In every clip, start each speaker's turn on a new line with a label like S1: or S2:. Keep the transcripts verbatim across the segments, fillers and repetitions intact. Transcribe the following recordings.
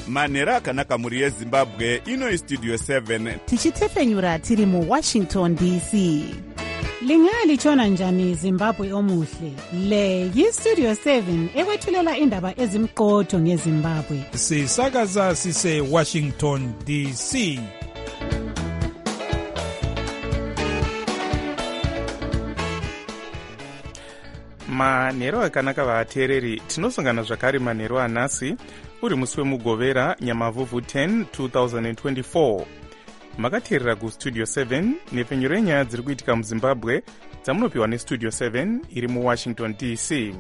S1: manhero akanaka mhuri yezimbabwe. Ino istudio seven
S2: tichitefenyura tiri muwashington D C. Lingalitshona njani Zimbabwe omuhle? Le yistudio seven ekwethulela indaba ezimqotho ngeZimbabwe.
S3: Sisakaza sise Washington D C.
S4: manhero akanaka vateereri, tinosangana zvakare manhero anhasi uri musi wemugovera nyamavhuvhu ten twenty twenty-four. makateerera kustudio seven nepfenyuro yenyaya dziri kuitika muzimbabwe dzamunopiwa nestudio seven iri muwashington D C.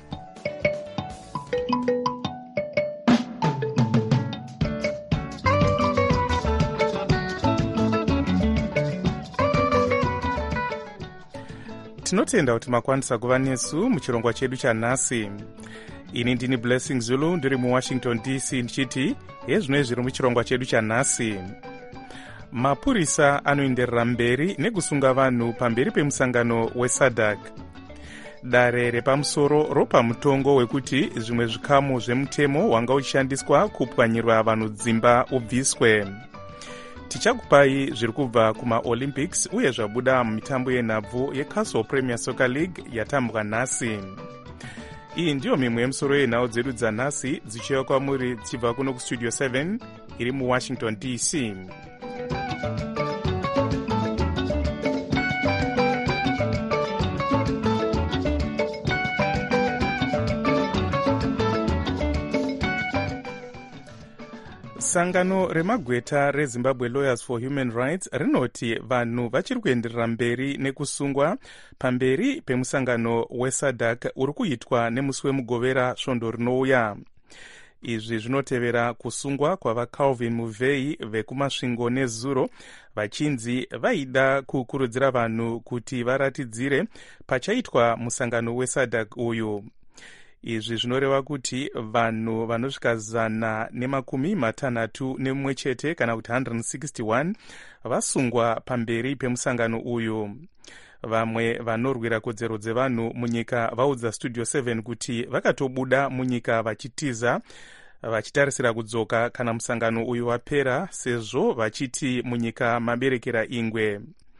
S4: tinotenda kuti makwanisa kuva nesu muchirongwa chedu chanhasi. ini ndini Blessing Zulu ndiri muwashington D C ndichiti hezvino zviri muchirongwa chedu chanhasi. mapurisa anoenderera mberi nekusunga vanhu pamberi pemusangano wesadc. dare repamusoro ropa mutongo wekuti zvimwe zvikamu zvemutemo wanga uchishandiswa kupwanyirwa vanhu dzimba ubviswe. tichakupai zviri kubva kumaolympics uye zvabuda mumitambo yenhabvu yeCastle Premier Soccer League yatambwa nhasi. iyi ndiyo mimwe yemusoro yenhau dzedu dzanhasi dzichiuya kwamuri dzichibva kuno kustudio seven iri muwashington D C. sangano remagweta rezimbabwe Lawyers for Human Rights rinoti vanhu vachiri kuenderera mberi nekusungwa pamberi pemusangano wesadc uri kuitwa nemusi wemugovera svondo rinouya. izvi zvinotevera kusungwa kwavaCalvin Muvei vekumasvingo nezuro vachinzi vaida kukurudzira vanhu kuti varatidzire pachaitwa musangano wesadc uyu. izvi zvinoreva kuti vanhu vanosvika zana nemakumi matanhatu nemumwe chete kana kuti one hundred sixty-one vasungwa pamberi pemusangano uyu. vamwe vanorwira kodzero dzevanhu munyika vaudza studio seven kuti vakatobuda munyika vachitiza vachitarisira kudzoka kana musangano uyu wapera, sezvo vachiti munyika maberekera ingwe.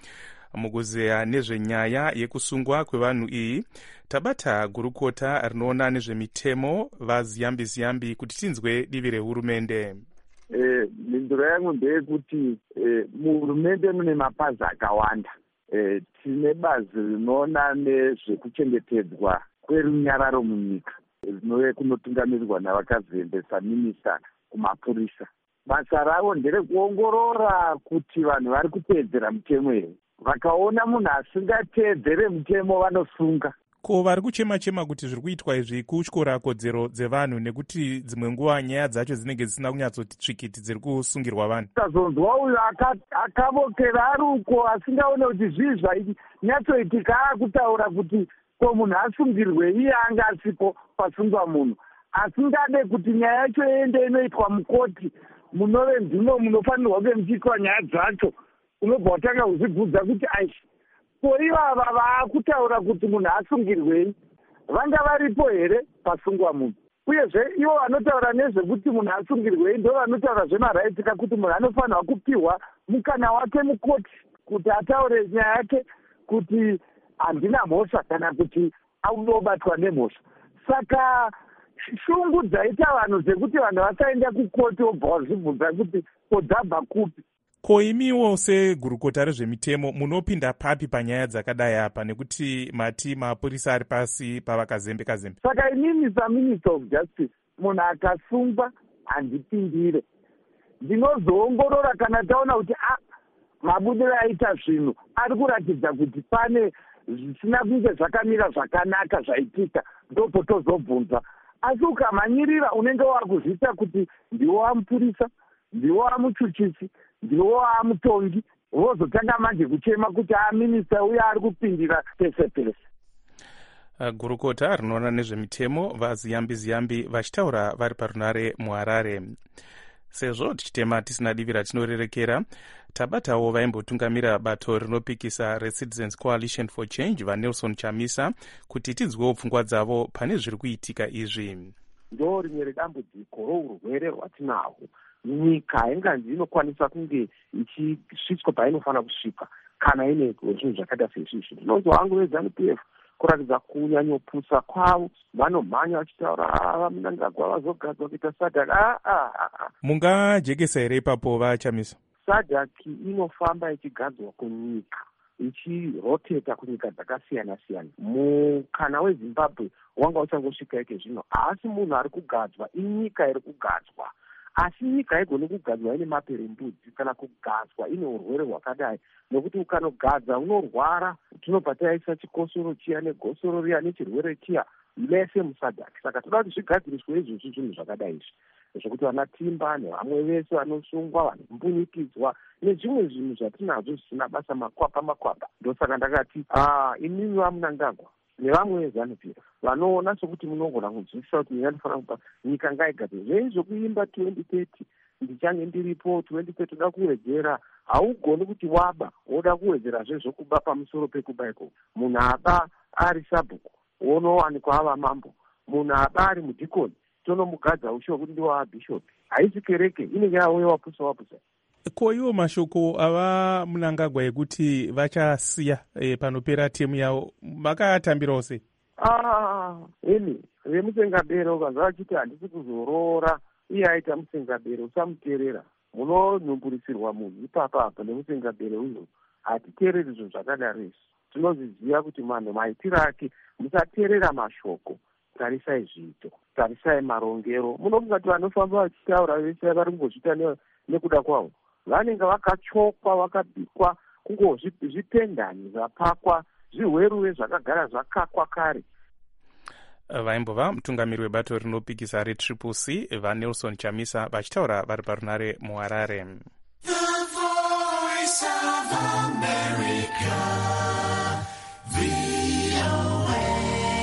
S4: mukuzeya nezvenyaya yekusungwa kwevanhu iyi tabata gurukota rinoona nezvemitemo vaziyambi ziyambi kuti tinzwe divi rehurumende.
S5: Eh, mhinduro yangu ndeyekuti eh, muhurumende mune mapazi akawanda. Eh, tine bazi rinoona nezvekuchengetedzwa kwerunyararo munyika rinove kunotungamirirwa navakazembesa minista kumapurisa. basa ravo nderekuongorora kuti vanhu vari kuteedzera mutemo here. vakaona munhu asingateedzere mutemo vanosunga.
S4: ko vari kuchema-chema kuti zviri kuitwa izvi kutyora kodzero dzevanhu nekuti dzimwe nguva nyaya dzacho dzinenge dzisina kunyatsoti tsvikiti dziri kusungirwa vanhu.
S5: tazonzwa uyu akavokera ari uko asingaone kuti zvii zvainyatsoitika akutaura kuti ko munhu asungirwe iye anga asipo pasungwa munhu asingade kuti nyaya yacho iende inoitwa mukoti munove ndimo munofanirwa kunge muchiitwa nyaya dzacho. unobva watanga kuzvibvudza kuti aishi ko ivava vaakutaura kuti munhu asungirwei vanga varipo here pasungwa munhu? uyezve ivo vanotaura nezvekuti munhu asungirwei ndo vanotaura zvemaraitika kuti munhu anofanirwa kupiwa mukana wake mukoti kuti ataure nyaya yake kuti handina mhosva kana kuti aunobatwa nemhosva. saka shungu dzaita vanhu dzekuti vanhu vasaenda kukoti wobva wazvibvunza kuti kodzabva kupi.
S4: ko imiwo segurukota rezvemitemo munopinda papi panyaya dzakadai apa nekuti mati mapurisa ari pasi pavakazembe-kazembe?
S5: saka inini saminister of justice munhu akasungwa handipindire. ndinozoongorora kana taona kuti a mabudiro aita zvinhu ari kuratidza kuti pane zvisina kunge zvakamira zvakanaka zvaitika, ndopo tozobvunza. asi ukamhanyirira unenge wakuzviita kuti ndiwo wamupurisa, ndiwo wamuchuchisi, ndiwo wamutongi, vozotanga manje kuchema kuti aminista uya ari kupindira pese pese.
S4: gurukota rinoona nezvemitemo vaziyambi-ziyambi vachitaura vari parunare muharare. sezvo tichitema tisina divi ratinorerekera, tabatawo vaimbotungamira bato rinopikisa reCitizens Coalition for Change vaNelson Chamisa kuti tinzwewo pfungwa dzavo pane zviri kuitika izvi.
S6: ndo rimwe redambudziko rourwere rwatinahwo. Nyika hainganzi inokwanisa kunge ichisvitswa painofanira kusvika kana ine zvinhu zvakaita seizvizvi. Ndinonzwa hangu veZANU-P F kuratidza kunyanyopusa kwavo, vanomhanya vachitaura vamunangagwa vazogadzwa kuita sadhaki.
S4: Mungajekesa here ipapo vaChamisa?
S6: Sadhaki inofamba ichigadzwa kunyika, ichiroteta kunyika dzakasiyana siyana. Mukana weZimbabwe wanga uchangosvika ike zvino, asi munhu ari kugadzwa inyika iri kugadzwa. Asi nyika haigoni kugadzwa ine maperembudzi kana kugadzwa ine urwere hwakadai, nokuti ukanogadza unorwara. Tinobva taisa chikosoro chiya negosoro riya nechirwere chiya mese musadhaki. Saka toda kuti zvigadziriswe izvozvi zvinhu zvakadai izvi, zvokuti vana Timba nevamwe vese vanosungwa, vanombunyikidzwa nezvimwe zvinhu zvatinazvo zvisina basa, makwapa makwapa. Ndosaka ndakati imimi vamunangagwa nevamwe veZANU-P F vanoona sokuti munogona kunzwisisa kuti nyika inofanira kupa nyika ngaigadzwe. Zvei zvokuimba twenty thirty ndichange ndiripo twenty thirty toda kuwedzera, haugoni kuti waba woda kuwedzerazve zvokuba pamusoro pekuba iko. Munhu aba ari sabhuku unowanikwa ava mambo, munhu aba ari mudhikoni tonomugadza ushiwo kuti ndiwo abhishopi. Haisi kereke, inenge yauya wapusa wapusa.
S4: Ko iwo mashoko ava Munangagwa ekuti vachasiya e, panopera temu yavo, vakatambirawo sei?
S6: Ah, emi vemusengabere ukanzwa vachiti handisi kuzorora iye aita musengabere usamuteerera. Munonhumburisirwa munhu ipapa apa nemusengabere uyo. Hatiteereri zvinhu zvakadaro izvi. Tinozviziva kuti manhu maitiro ake, musateerera mashoko, tarisai zviito, tarisai marongero. Munongati vanofamba vachitaura vese vari kungozviita nekuda kwavo, vanenge vakachokwa, vakabikwa, kungozvipendani zvapakwa, zvihweruve zvakagara zvakakwa kare.
S4: Vaimbova mutungamiri webato rinopikisa reTriple C vaNelson Chamisa vachitaura vari parunare muHarare.
S7: The Voice of America, V O A.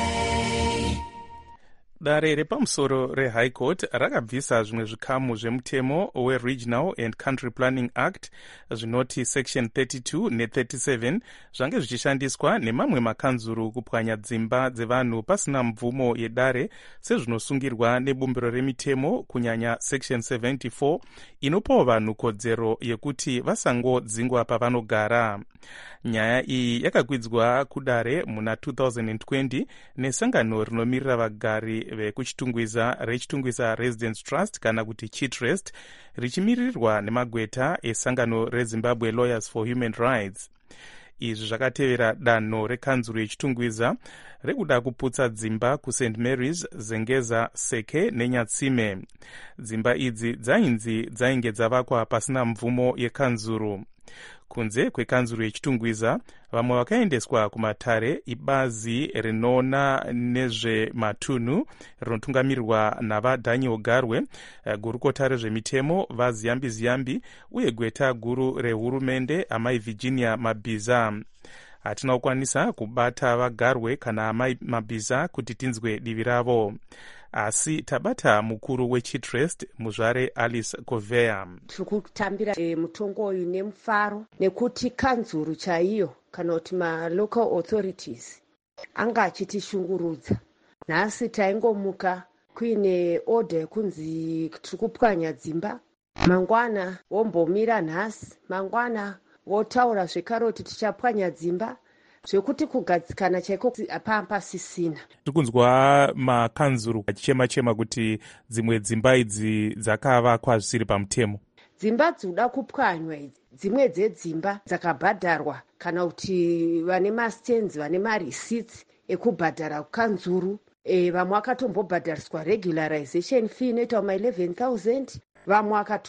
S4: Dare repamusoro reHigh Court rakabvisa zvimwe zvikamu zvemutemo weRegional and Country Planning Act zvinoti section thirty-two ne-thirty-seven zvange zvichishandiswa nemamwe makanzuru kupwanya dzimba dzevanhu pasina mvumo yedare sezvinosungirwa nebumbiro remitemo, kunyanya section seventy-four inopawo vanhu kodzero yekuti vasangodzingwa pavanogara. Nyaya iyi yakakwidzwa kudare muna two thousand twenty nesangano rinomirira vagari vekuchitungwiza rechitungwiza Residence Trust kana kuti Chitrust, richimirirwa nemagweta esangano reZimbabwe Lawyers for Human Rights. Izvi zvakatevera danho rekanzuru yechitungwiza rekuda kuputsa dzimba kuSaint Mary's, Zengeza, Seke neNyatsime. Dzimba idzi dzainzi dzainge dzavakwa pasina mvumo yekanzuru. Kunze kwekanzuru yechitungwiza, vamwe vakaendeswa kumatare ibazi rinoona nezvematunhu rinotungamirirwa navaDaniel Garwe, gurukota rezvemitemo vaZiyambi Ziyambi uye gweta guru rehurumende amai Virginia Mabhiza. Hatina kukwanisa kubata vaGarwe kana amai Mabhiza kuti tinzwe divi ravo, asi tabata mukuru weChitrust muzvare Alice Kovea.
S8: Tiri kutambira e, mutongo uyu nemufaro nekuti kanzuru chaiyo kana kuti malocal authorities anga achitishungurudza. Nhasi taingomuka kuine order yekunzi tiri kupwanya dzimba, mangwana wombomira nhasi, mangwana wotaura zvekare kuti tichapwanya dzimba, zvekuti kugadzikana chaiko hapaa pasisina.
S4: Tiri kunzwa makanzuru achichema-chema kuti dzimwe dzimba idzi dzakavakwa zvisiri pamutemo.
S8: Dzimba dzinoda kupwanywa idzi, dzimwe dzedzimba dzakabhadharwa kana kuti vane mastenzi, vane mareceipts ekubhadhara kukanzuru. E, vamwe vakatombobhadhariswa regularization fee inoita ma eleven thousand, vamwe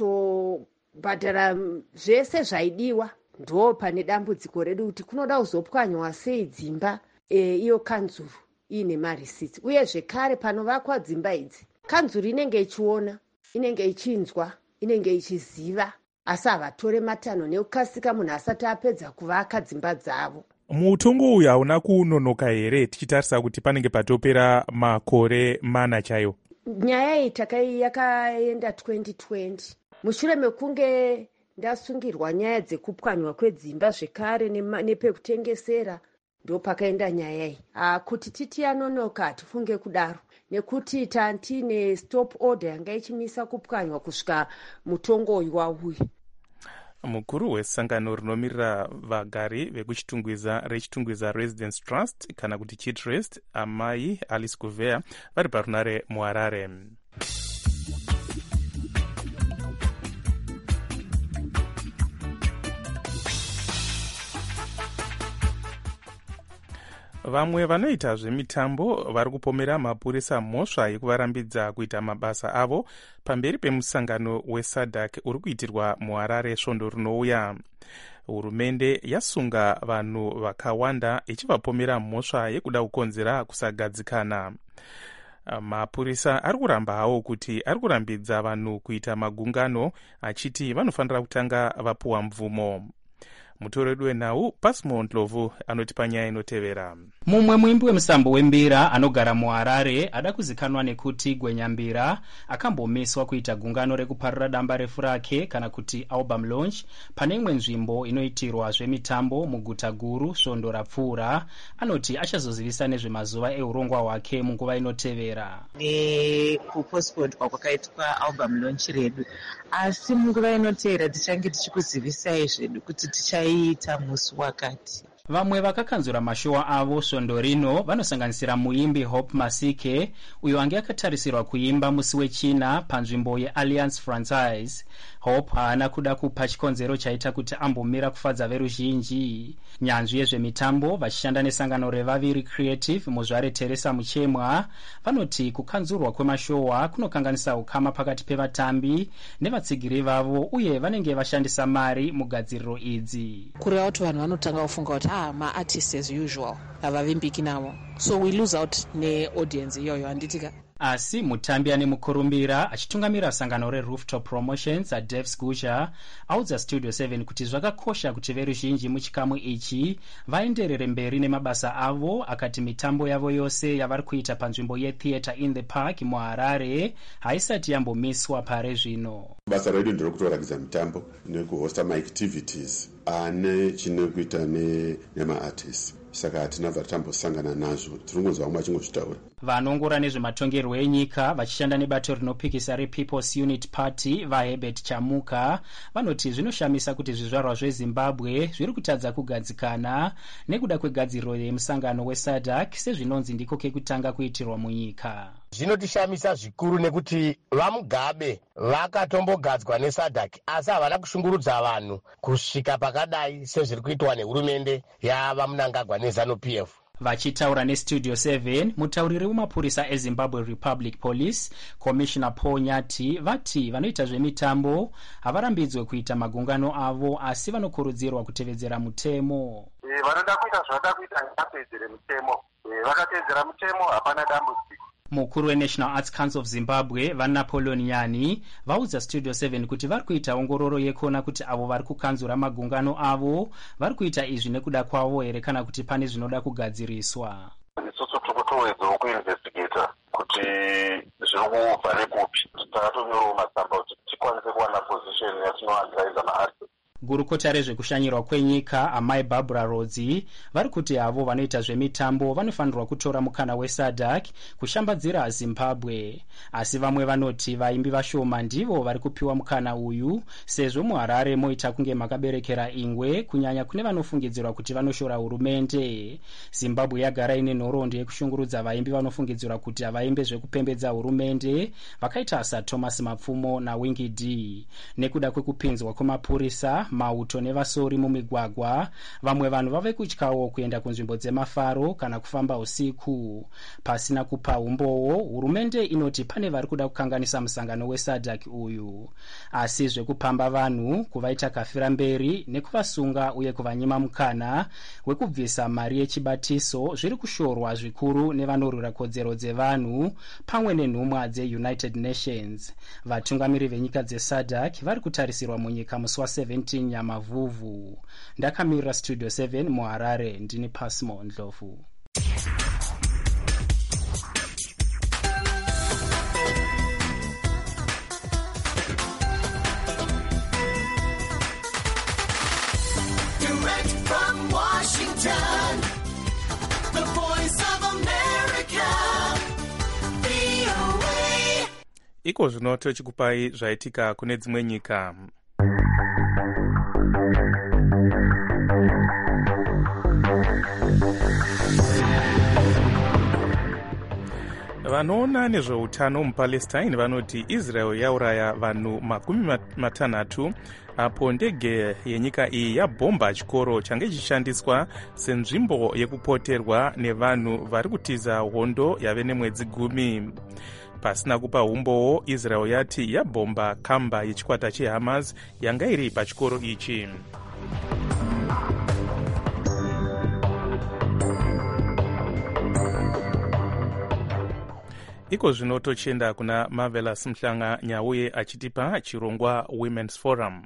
S8: vakatobhadhara zvese zvaidiwa. Ndo pane dambudziko redu kuti kunoda kuzopwanywa sei dzimba e, iyo kanzuru ine mareceipts. Uye zvekare panovakwa dzimba idzi, kanzuru inenge ichiona, inenge ichinzwa, inenge ichiziva, asi havatore matanho nekukasika munhu asati apedza kuvaka dzimba dzavo.
S4: Mutongo uyu hauna kunonoka here tichitarisa kuti panenge patopera makore mana chaiwo?
S8: Nyaya iyi takai yakaenda twenty twenty mushure mekunge ndasungirwa nyaya dzekupwanywa kwedzimba zvekare nepekutengesera, ndo pakaenda nyaya iyi. Kuti titi yanonoka hatifunge kudaro, nekuti tantine stop order yanga ichimisa kupwanywa kusvika mutongo wauya.
S4: Mukuru wesangano rinomirira vagari vekuchitungwiza rechitungwiza Residence Trust kana kuti Chitrust, amai Alice Gouveia, vari parunare muHarare. Vamwe vanoita zvemitambo vari kupomera mapurisa mhosva yekuvarambidza kuita mabasa avo pamberi pemusangano weSADC uri kuitirwa muHarare svondo rinouya. Hurumende yasunga vanhu vakawanda ichivapomera mhosva yekuda kukonzera kusagadzikana. Mapurisa ari kuramba hawo kuti ari kurambidza vanhu kuita magungano achiti vanofanira kutanga vapuwa mvumo. Mutori wedu wenhau Pasmo Ndlovu anoti panyaya inotevera.
S9: Mumwe muimbi wemusambo wembira anogara muHarare ada kuzikanwa nekuti Gwenyambira akambomiswa kuita gungano rekuparura damba refu rake kana kuti album launch pane imwe nzvimbo inoitirwa zvemitambo muguta guru svondo rapfuura. Anoti achazozivisa nezvemazuva eurongwa hwake munguva inotevera.
S10: Nekupostponedwa kwakaitwa album launch redu, asi munguva inotevera tichange tichikuzivisai zvedu kuti tichaita musi wakati.
S9: Vamwe vakakanzura mashowa avo svondo rino vanosanganisira muimbi Hope Masike, uyo ange akatarisirwa kuimba musi wechina panzvimbo yeAlliance Franchise. Hope haana kuda kupa chikonzero chaita kuti ambomira kufadza veruzhinji. Nyanzvi yezvemitambo vachishanda nesangano revaviri Creative muzvare Teresa Muchemwa vanoti kukanzurwa kwemashowa kunokanganisa ukama pakati pevatambi nevatsigiri vavo, uye vanenge vashandisa mari mugadziriro idzi.
S11: Kureva kuti vanhu vanotanga kufunga kuti ah ma-artists as usual havavimbiki navo, so we lose out ne-audience iyoyo handitika.
S9: Asi mutambi ane mukurumbira achitungamira sangano reRooftop Promotions aDevs Gusha audza Studio seven kuti zvakakosha kuti veruzhinji muchikamu ichi vaenderere mberi nemabasa avo. Akati mitambo yavo yose yavari kuita panzvimbo yeTheatre in the Park muHarare haisati yambomiswa pare zvino.
S12: Basa redu nderokutoratidza mitambo nekuhosta maactivities ane chinokuita nema-artists. Saka hatina vatambosangana nazvo, tiringonzwa umwe achingozvitaura.
S9: Vanongora nezvematongerwo enyika vachishanda nebato rinopikisa rePeople's Unity Party vaHerbert Chamuka vanoti zvinoshamisa kuti zvizvarwa zveZimbabwe zviri kutadza kugadzikana nekuda kwegadziriro yemusangano weSADC sezvinonzi ndiko kekutanga kuitirwa munyika.
S13: Zvinotishamisa zvikuru nekuti vaMugabe vakatombogadzwa neSADC asi havana kushungurudza vanhu kusvika pakadai sezviri kuitwa nehurumende yavaMnangagwa neZANU-P F.
S9: Vachitaura neStudio seven, mutauriri wemapurisa eZimbabwe Republic Police, Commissioner Paul Nyati, vati vanoita zvemitambo havarambidzwe kuita magungano avo asi vanokurudzirwa kutevedzera mutemo.
S14: E, vanoda kuita zvavada kuita ngavapedzere mutemo. E, vakatedzera mutemo hapana dambudziko.
S9: Mukuru weNational Arts Council of Zimbabwe vaNapoleon Nyani vaudza Studio seven kuti vari kuita ongororo yekuona kuti avo vari kukanzura magungano avo vari kuita izvi nekuda kwavo here kana kuti pane zvinoda kugadziriswa.
S14: Isusu tikutoedzawo kuinvestigata kuti zviri kubva nekupi. Takatonyorawo matsamba kuti tikwanise kuwana position yatinoadvisa maartists.
S9: Gurukota rezvekushanyirwa kwenyika amai Barbara Rodzi vari kuti avo vanoita zvemitambo vanofanirwa kutora mukana weSADC kushambadzira Zimbabwe, asi vamwe vanoti vaimbi vashoma ndivo vari kupiwa mukana uyu sezvo muHarare moita kunge makaberekera ingwe kunyanya kune vanofungidzirwa kuti vanoshora hurumende. Zimbabwe yagara ine nhoroondo yekushungurudza vaimbi vanofungidzirwa kuti havaimbe zvekupembedza hurumende vakaita saThomas Mapfumo naWingy D. Nekuda kwekupinzwa kwemapurisa, mauto nevasori mumigwagwa, vamwe vanhu vave kutyawo kuenda kunzvimbo dzemafaro kana kufamba usiku. Pasina kupa umbowo, hurumende inoti pane vari kuda kukanganisa musangano weSADC uyu. Asi zvekupamba vanhu kuvaita kafira mberi nekuvasunga uye kuvanyima mukana wekubvisa mari yechibatiso zviri kushorwa zvikuru nevanorwira kodzero dzevanhu pamwe nenhumwa dzeUnited Nations. Vatungamiri venyika dzeSADC vari kutarisirwa munyika musi wa17 Nyamavhuvhu. Ndakamirira Studio seven muHarare, ndini Pasmo Ndlovu.
S7: Direct from Washington, the voice of America, V
S4: iko zvino tochikupai zvaitika kune dzimwe nyika. vanoona nezveutano mupalestine vanoti israel yauraya vanhu makumi matanhatu apo ndege yenyika iyi yabhomba chikoro change chichishandiswa senzvimbo yekupoterwa nevanhu vari kutiza hondo yave nemwedzi gumi. Pasina kupa umbowo, Israel yati yabhomba kamba yechikwata cheHamas yanga iri pachikoro ichi. Iko zvino tochenda kuna Marvelous Mhlanga Nyauye achitipa chirongwa Women's Forum.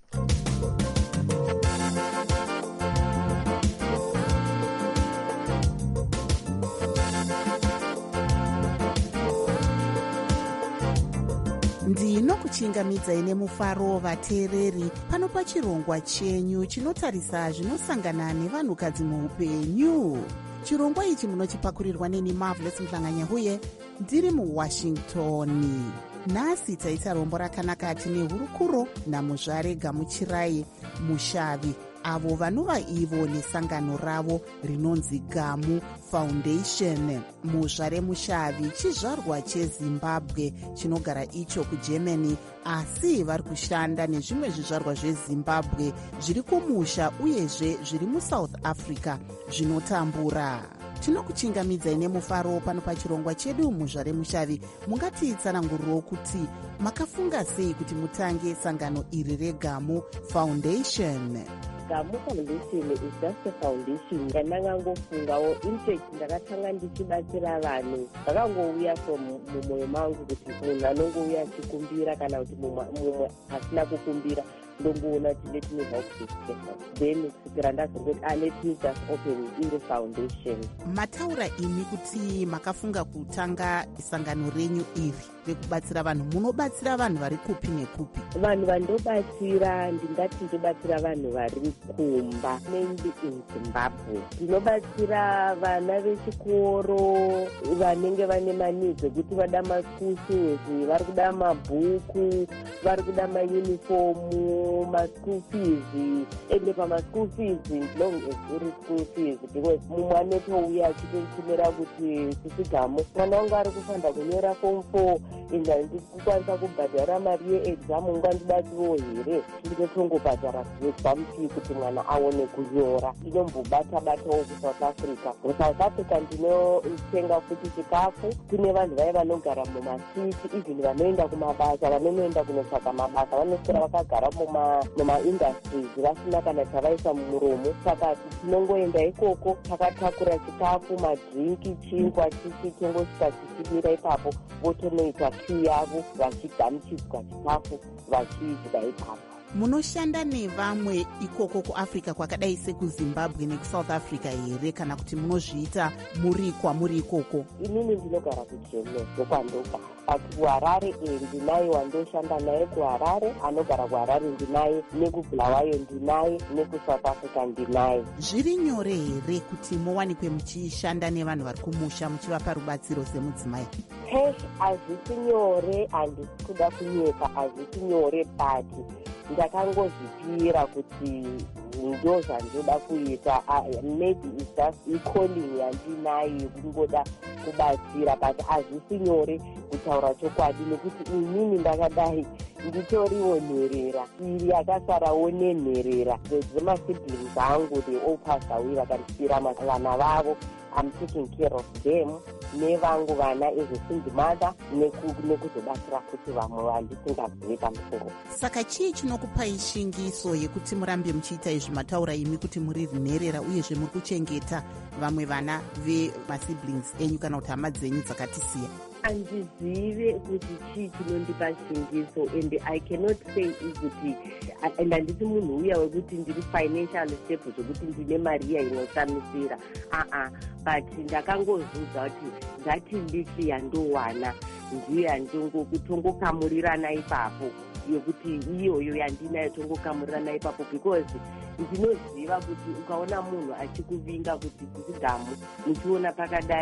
S2: ndinokuchingamidzai nemufaro vateereri pano pachirongwa chenyu chinotarisa zvinosangana nevanhukadzi muupenyu. Chirongwa ichi munochipakurirwa neni Marvelous Mhlanga Nyauye ndiri muWashington. Nhasi taita rombo rakanaka tine hurukuro naMuzvare Gamuchirai Mushavi, avo vanova ivo nesangano ravo rinonzi Gamu Foundation. Muzvare Mushavi chizvarwa cheZimbabwe chinogara icho kuGermany, asi vari kushanda nezvimwe zvizvarwa zveZimbabwe zviri kumusha uyezve zviri muSouth Africa zvinotambura. Tinokuchingamidzai nemufaro pano pachirongwa chedu. Muzvare Mushavi, mungatitsananguriro kuti makafunga sei kuti mutange sangano iri reGamu Foundation?
S15: Gamu Foundation is just a foundation yandangangofungawo interest ndakatanga ndichibatsira vanhu vakangouya from mumwoyo mangu kuti munhu anongouya achikumbira kana kuti mumwe asina kukumbira ndongoona kuti let me help this person, then kusvikira ndazongoti ah let me just open iri foundation.
S2: Mataura imi kuti makafunga kutanga sangano renyu iri rekubatsira vanhu. Munobatsira vanhu vari kupi nekupi?
S15: Vanhu vandobatsira ndingati ndobatsira vanhu vari kumba mainly in Zimbabwe. Ndinobatsira vana vechikoro vanenge vane manidzi ekuti vada maschool fees, vari kuda mabhuku, vari kuda maunifomu, maschool fees, ende pamaschool fees long as uri school fees because mumwe anotouya achitochimera kuti sisiGamu mwana wangu ari kufanda kunyora form four enda ndikukwanisa kubhadhara mari yeexam, ungandibatsirawo here ndinotongobhadhara exam fee kuti mwana aone kunyora. Ndinombobata-batawo kuSouth Africa. MuSouth Africa ndinotenga futi chikafu. Kune vanhu vaye vanogara mumasiti, even vanoenda kumabasa, vanonoenda kunotsvaka mabasa vanoswera vakagara mumaindustries vasina kana chavaisa mumuromo. Saka tinongoenda ikoko takatakura chikafu, madrinki, chingwa, chichi tongosvika tichimira ipapo votonoita kiu yavo vachigamuchidzwa chikafu vachidya ipapo.
S2: Munoshanda nevamwe ikoko kuAfrica kwakadai sekuZimbabwe nekuSouth Africa here kana kuti munozviita muri kwamuri ikoko?
S15: Inini ndinogara kuGermany ndokwandogara, but kuHarare ndinaye wandoshanda naye kuHarare, anogara kuHarare ndinaye, nekubulawayo ndinaye, nekuSouth Africa ndinaye.
S2: Zviri nyore here kuti muwanikwe muchishanda nevanhu vari kumusha muchivapa rubatsiro semudzimai?
S15: Hesh, hazvisi nyore, handisi kuda kunyeka, hazvisi nyore, but ndakangozvipira kuti ndo zvandoda kuita. Maybe it's just icalling yandinayo yekungoda kubatsira, but hazvisi nyore kutaura chokwadi nekuti inini ndakadai nditoriwo nherera, iri yakasarawo nenherera. Dzemasiblings angu they all passed away, vakandisira vana vavo. I'm taking care of them nevangu vana as a single mother nekuzobatsira kuti vamwe vandisingazive pamusoro.
S2: Saka chii chinokupai shingiso yekuti murambe muchiita izvi mataura imi kuti muri nherera uyezve muri kuchengeta vamwe vana vemasiblings enyu kana kuti hama dzenyu dzakatisiya?
S15: Handizive kuti chii chinondipa shingiso, and I cannot say kuti and handisi munhu uya wekuti ndiri financial stable zvokuti ndine mariya inoshamisira aa but ndakangozudza kuti ngati ndichi yandowana ndiyo yandongokutongokamurirana ipapo, yekuti iyoyo yandinayo tongokamurirana ipapo, because ndinoziva kuti ukaona munhu achikuvinga kuti sisiGamu muchiona pakadai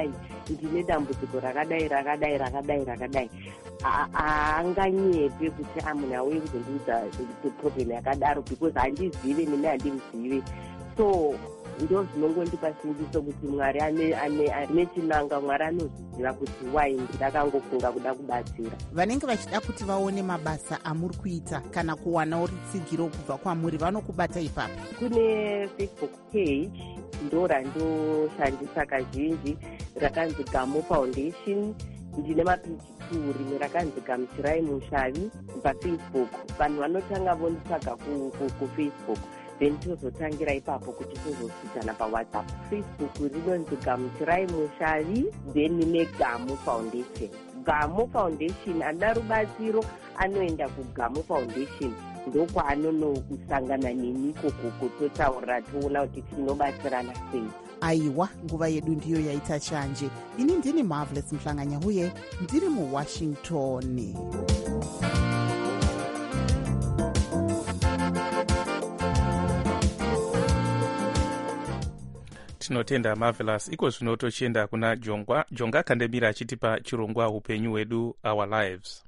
S15: ndine dambudziko rakadai rakadai rakadai rakadai, haanganyepe kuti amunhu auye kuzondiudza problem yakadaro because handizive nemi handimuzive. So ndo zvinongondipa simbiso kuti Mwari ane chinanga, Mwari anozviziva kuti wai ndakangofunga kuda kubatsira.
S2: Vanenge vachida kuti vaone mabasa amuri kuita kana kuwanawo rutsigiro kubva kwamuri vanokubata ipapo?
S15: Kune Facebook page ndo randoshandisa kazhinji rakanzi Gamo Foundation. Ndine mapeji two, rimwe rakanzi Gamuchirai Mushavi paFacebook. Vanhu vanotanga vonditsvaga kuFacebook, then tozotangira ipapo kuti tozosvidzana paWhatsApp. Facebook rinonzi Gamuchirai Mushavi, then ine Gamo Foundation. Gamo Foundation ana rubatsiro anoenda kuGamo Foundation, ndokwaanonosangana nemi ikoko totaura toona kuti tinobatsirana sei.
S2: Aiwa, nguva yedu ndiyo yaita chanje. Ini ndini Marvelous Mhlanganya uye ndiri muWashington.
S4: Tinotenda Marvelous. Iko zvino tochienda kuna Jonga. Jonga Kandemira achitipa chirongwa upenyu hwedu, Our Lives.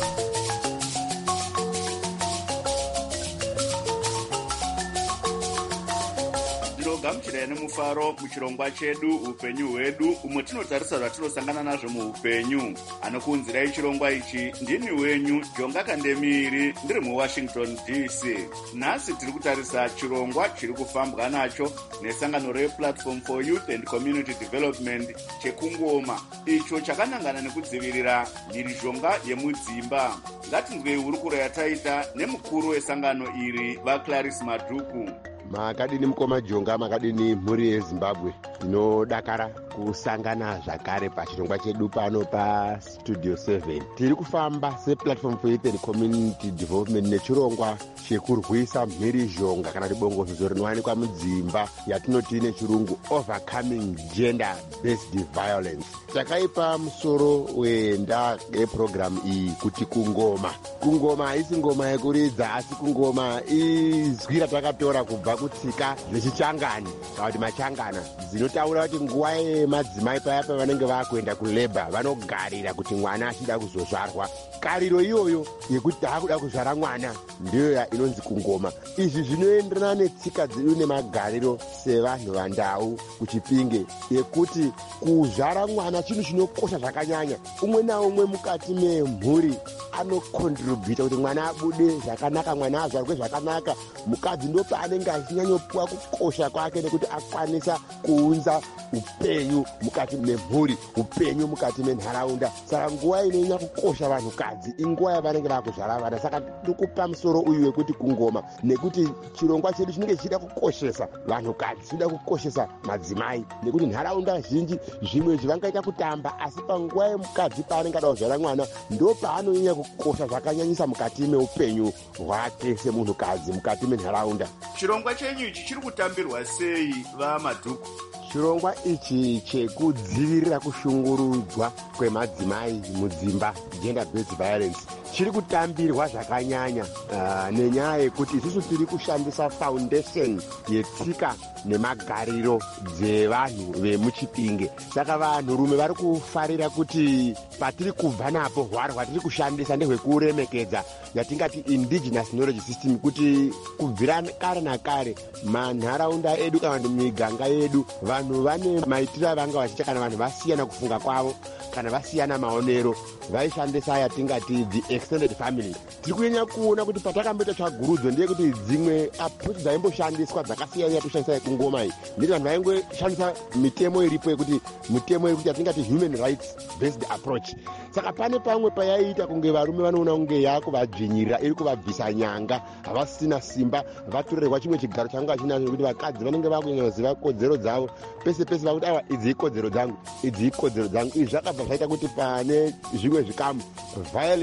S1: Gamuchirai nemufaro muchirongwa chedu upenyu hwedu, umwe tinotarisa zvatinosangana nazvo muupenyu. Anokuunzirai chirongwa ichi ndini wenyu Jonga Kandemiri, ndiri muWashington D C. Nhasi tiri kutarisa chirongwa chiri kufambwa nacho nesangano rePlatform for Youth and Community Development chekungoma, icho chakanangana nekudzivirira mhirizhonga yemudzimba. Ngatinzwei hurukuro yataita nemukuru wesangano iri, vaClarice Madhuku.
S16: Makadini mukoma Jonga, makadini mhuri yeZimbabwe. Tinodakara kusangana zvakare pachirongwa chedu pano paStudio seven. Tiri kufamba sePlatform for Youth and Community Development nechirongwa chekurwisa mhirizhonga kana kuti bongozozo rinowanikwa mudzimba yatinoti nechirungu Overcoming Gender Based Violence. Takaipa musoro wenda yeprogramu iyi kuti kungoma. Kungoma haisi ngoma yekuridza, asi kungoma izwi ratakatora kubva kutsika zvechichangani kana kuti machangana dzinotaura kuti nguva yemadzimai paya pavanenge vakuenda kuleba vanogarira kuti mwana achida kuzozvarwa. Kariro iyoyo yekuti taakuda kuzvara mwana ndiyo inonzi kungoma. Izvi zvinoenderana netsika dzedu nemagariro sevanhu vandau kuChipinge, yekuti kuzvara mwana chinhu chinokosha zvakanyanya. Umwe naumwe mukati memhuri anokontributa kuti mwana abude zvakanaka, mwana azvarwe zvakanaka. Mukadzi ndo paanenge achinyanyopuwa kukosha kwake nekuti akwanisa kuunza upenyu mukati memhuri, upenyu mukati menharaunda. Saka nguva inonyanya kukosha vanhukadzi inguva yavanenge vakuzvara vana. Saka tikupa musoro uyu wekuti kungoma, nekuti chirongwa chedu chinenge chichida kukoshesa vanhukadzi, chichida kukoshesa madzimai, nekuti nharaunda zhinji zvimwe zvivangaita kutamba, asi panguva yemukadzi paanenge ada kuzvara mwana ndo paanonyanya kukosha zvakanyanyisa mukati meupenyu hwake semunhukadzi mukati menharaunda.
S1: Chirongwa chenyu ichi chiri kutambirwa sei, vaMadhuku?
S16: Chirongwa ichi chekudzivirira kushungurudzwa kwemadzimai mudzimba, gender based violence, chiri kutambirwa zvakanyanya uh, nenyaya yekuti isusu tiri kushandisa foundation yetsika nemagariro dzevanhu vemuChipinge. Saka vanhurume vari kufarira kuti patiri kubva napo hwaro hwatiri kushandisa ndehwekuremekedza yatingati indigenous knowledge system, kuti kubvira kare nakare manharaunda edu kana kuti miganga yedu vanhu vane maitiro avanga vachiita kana vanhu vasiyana kufunga kwavo kana vasiyana maonero vaishandisa yatingati the extended family. Tiri kunyanya kuona kuti patakamboita tsvagurudzo ndeye kuti dzimwe approach dzaimboshandiswa dzakasiyana yakushandisa yekungoma iyi ndiri vanhu vaingoshandisa mitemo iripo yekuti mitemo yekuti yatingati human rights based approach. Saka pane pamwe payaiita kunge varume vanoona kunge yakuvadzvinyirira, iri kuvabvisa nyanga, havasina simba, vatorerwa chimwe chigaro changa chinacho kuti vakadzi vanenge vakunyaziva kodzero dzavo pese pese vakuti ava idzi ikodzero dzangu, idzi ikodzero dzangu. Izvi zvakabva zvaita kuti pane zvimwe zvikamu violence yacho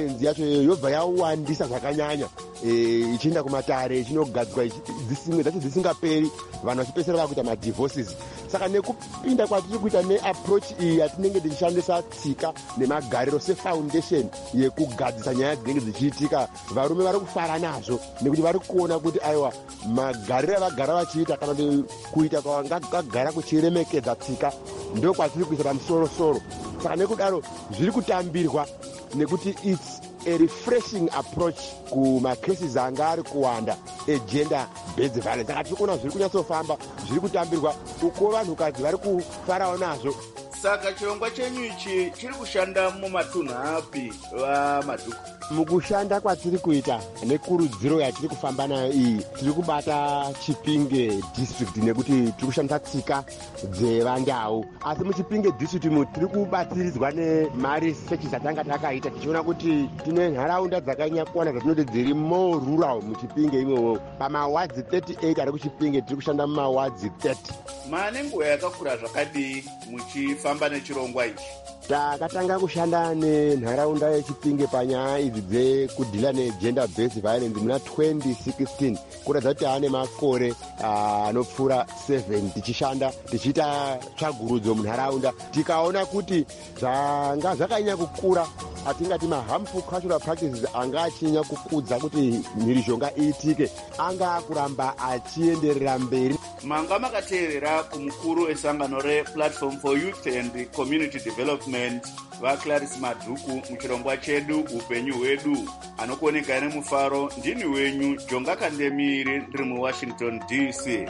S16: yobva yawandisa zvakanyanya ichienda kumatare ichinogadzwa dzisimwe dzacho dzisingaperi, vanhu vachipesera vakuita madivorces. Saka nekupinda kwatiri kuita neapproach iyi yatinenge tichishandisa tsika nemagariro sefoundation yekugadzisa nyaya dzinenge dzichiitika, varume vari kufara nazvo nekuti vari kuona kuti aiwa magariro avagara vachiita kana kuita kwavangagara kuchiremekedza tsika ndo kwatiri kuisa pamusorosoro. Saka nekudaro zviri kutambirwa nekuti its a refreshing approach kumacases anga ari kuwanda egender based violence. Saka tiri kuona zviri kunyatsofamba, zviri kutambirwa uko vanhukadzi vari kufarawo nazvo.
S1: Saka chirongwa chenyu ichi chiri kushanda mumatunhu api vamadhuku?
S16: Mukushanda kwatiri kuita nekurudziro yatiri kufamba nayo iyi, tiri kubata Chipinge district nekuti tiri kushandisa tsika dzevandau, asi muChipinge district mu tiri kubatiridzwa nemari sechi dzatanga takaita tichiona kuti tine nharaunda dzakanyanya kuwana dzatinoti dziri more rural muChipinge imomo. Pamawadzi thirty-eight ari kuChipinge tiri kushanda mumawadzi thirty.
S1: Mane nguva yakakura zvakadii muchifamba nechirongwa ichi?
S16: Takatanga kushanda nenharaunda yeChipinge panyaya idzi dzekudhila negender based violence muna twenty sixteen, kuratidza kuti ane makore anopfuura seven tichishanda tichiita tsvagurudzo munharaunda, tikaona kuti zvanga zvakanyanya kukura atingati maharmful cultural practices anga achinyanya kukudza kuti mhirizhonga iitike, anga akuramba achienderera mberi.
S1: Manga makateerera kumukuru esangano rePlatform for Youth and Community Development vaClarisse Madhuku muchirongwa chedu upenyu hwedu. Anokuoneka nemufaro ndini wenyu Jonga Kandemiri ndiri muWashington D C.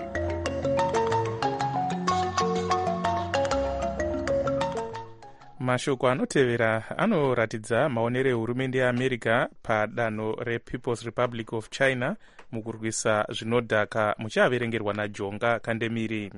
S4: Mashoko anotevera anoratidza maonero ehurumende yeAmerica padanho rePeople's Republic of China mukurwisa zvinodhaka, muchaverengerwa naJonga Kandemiri.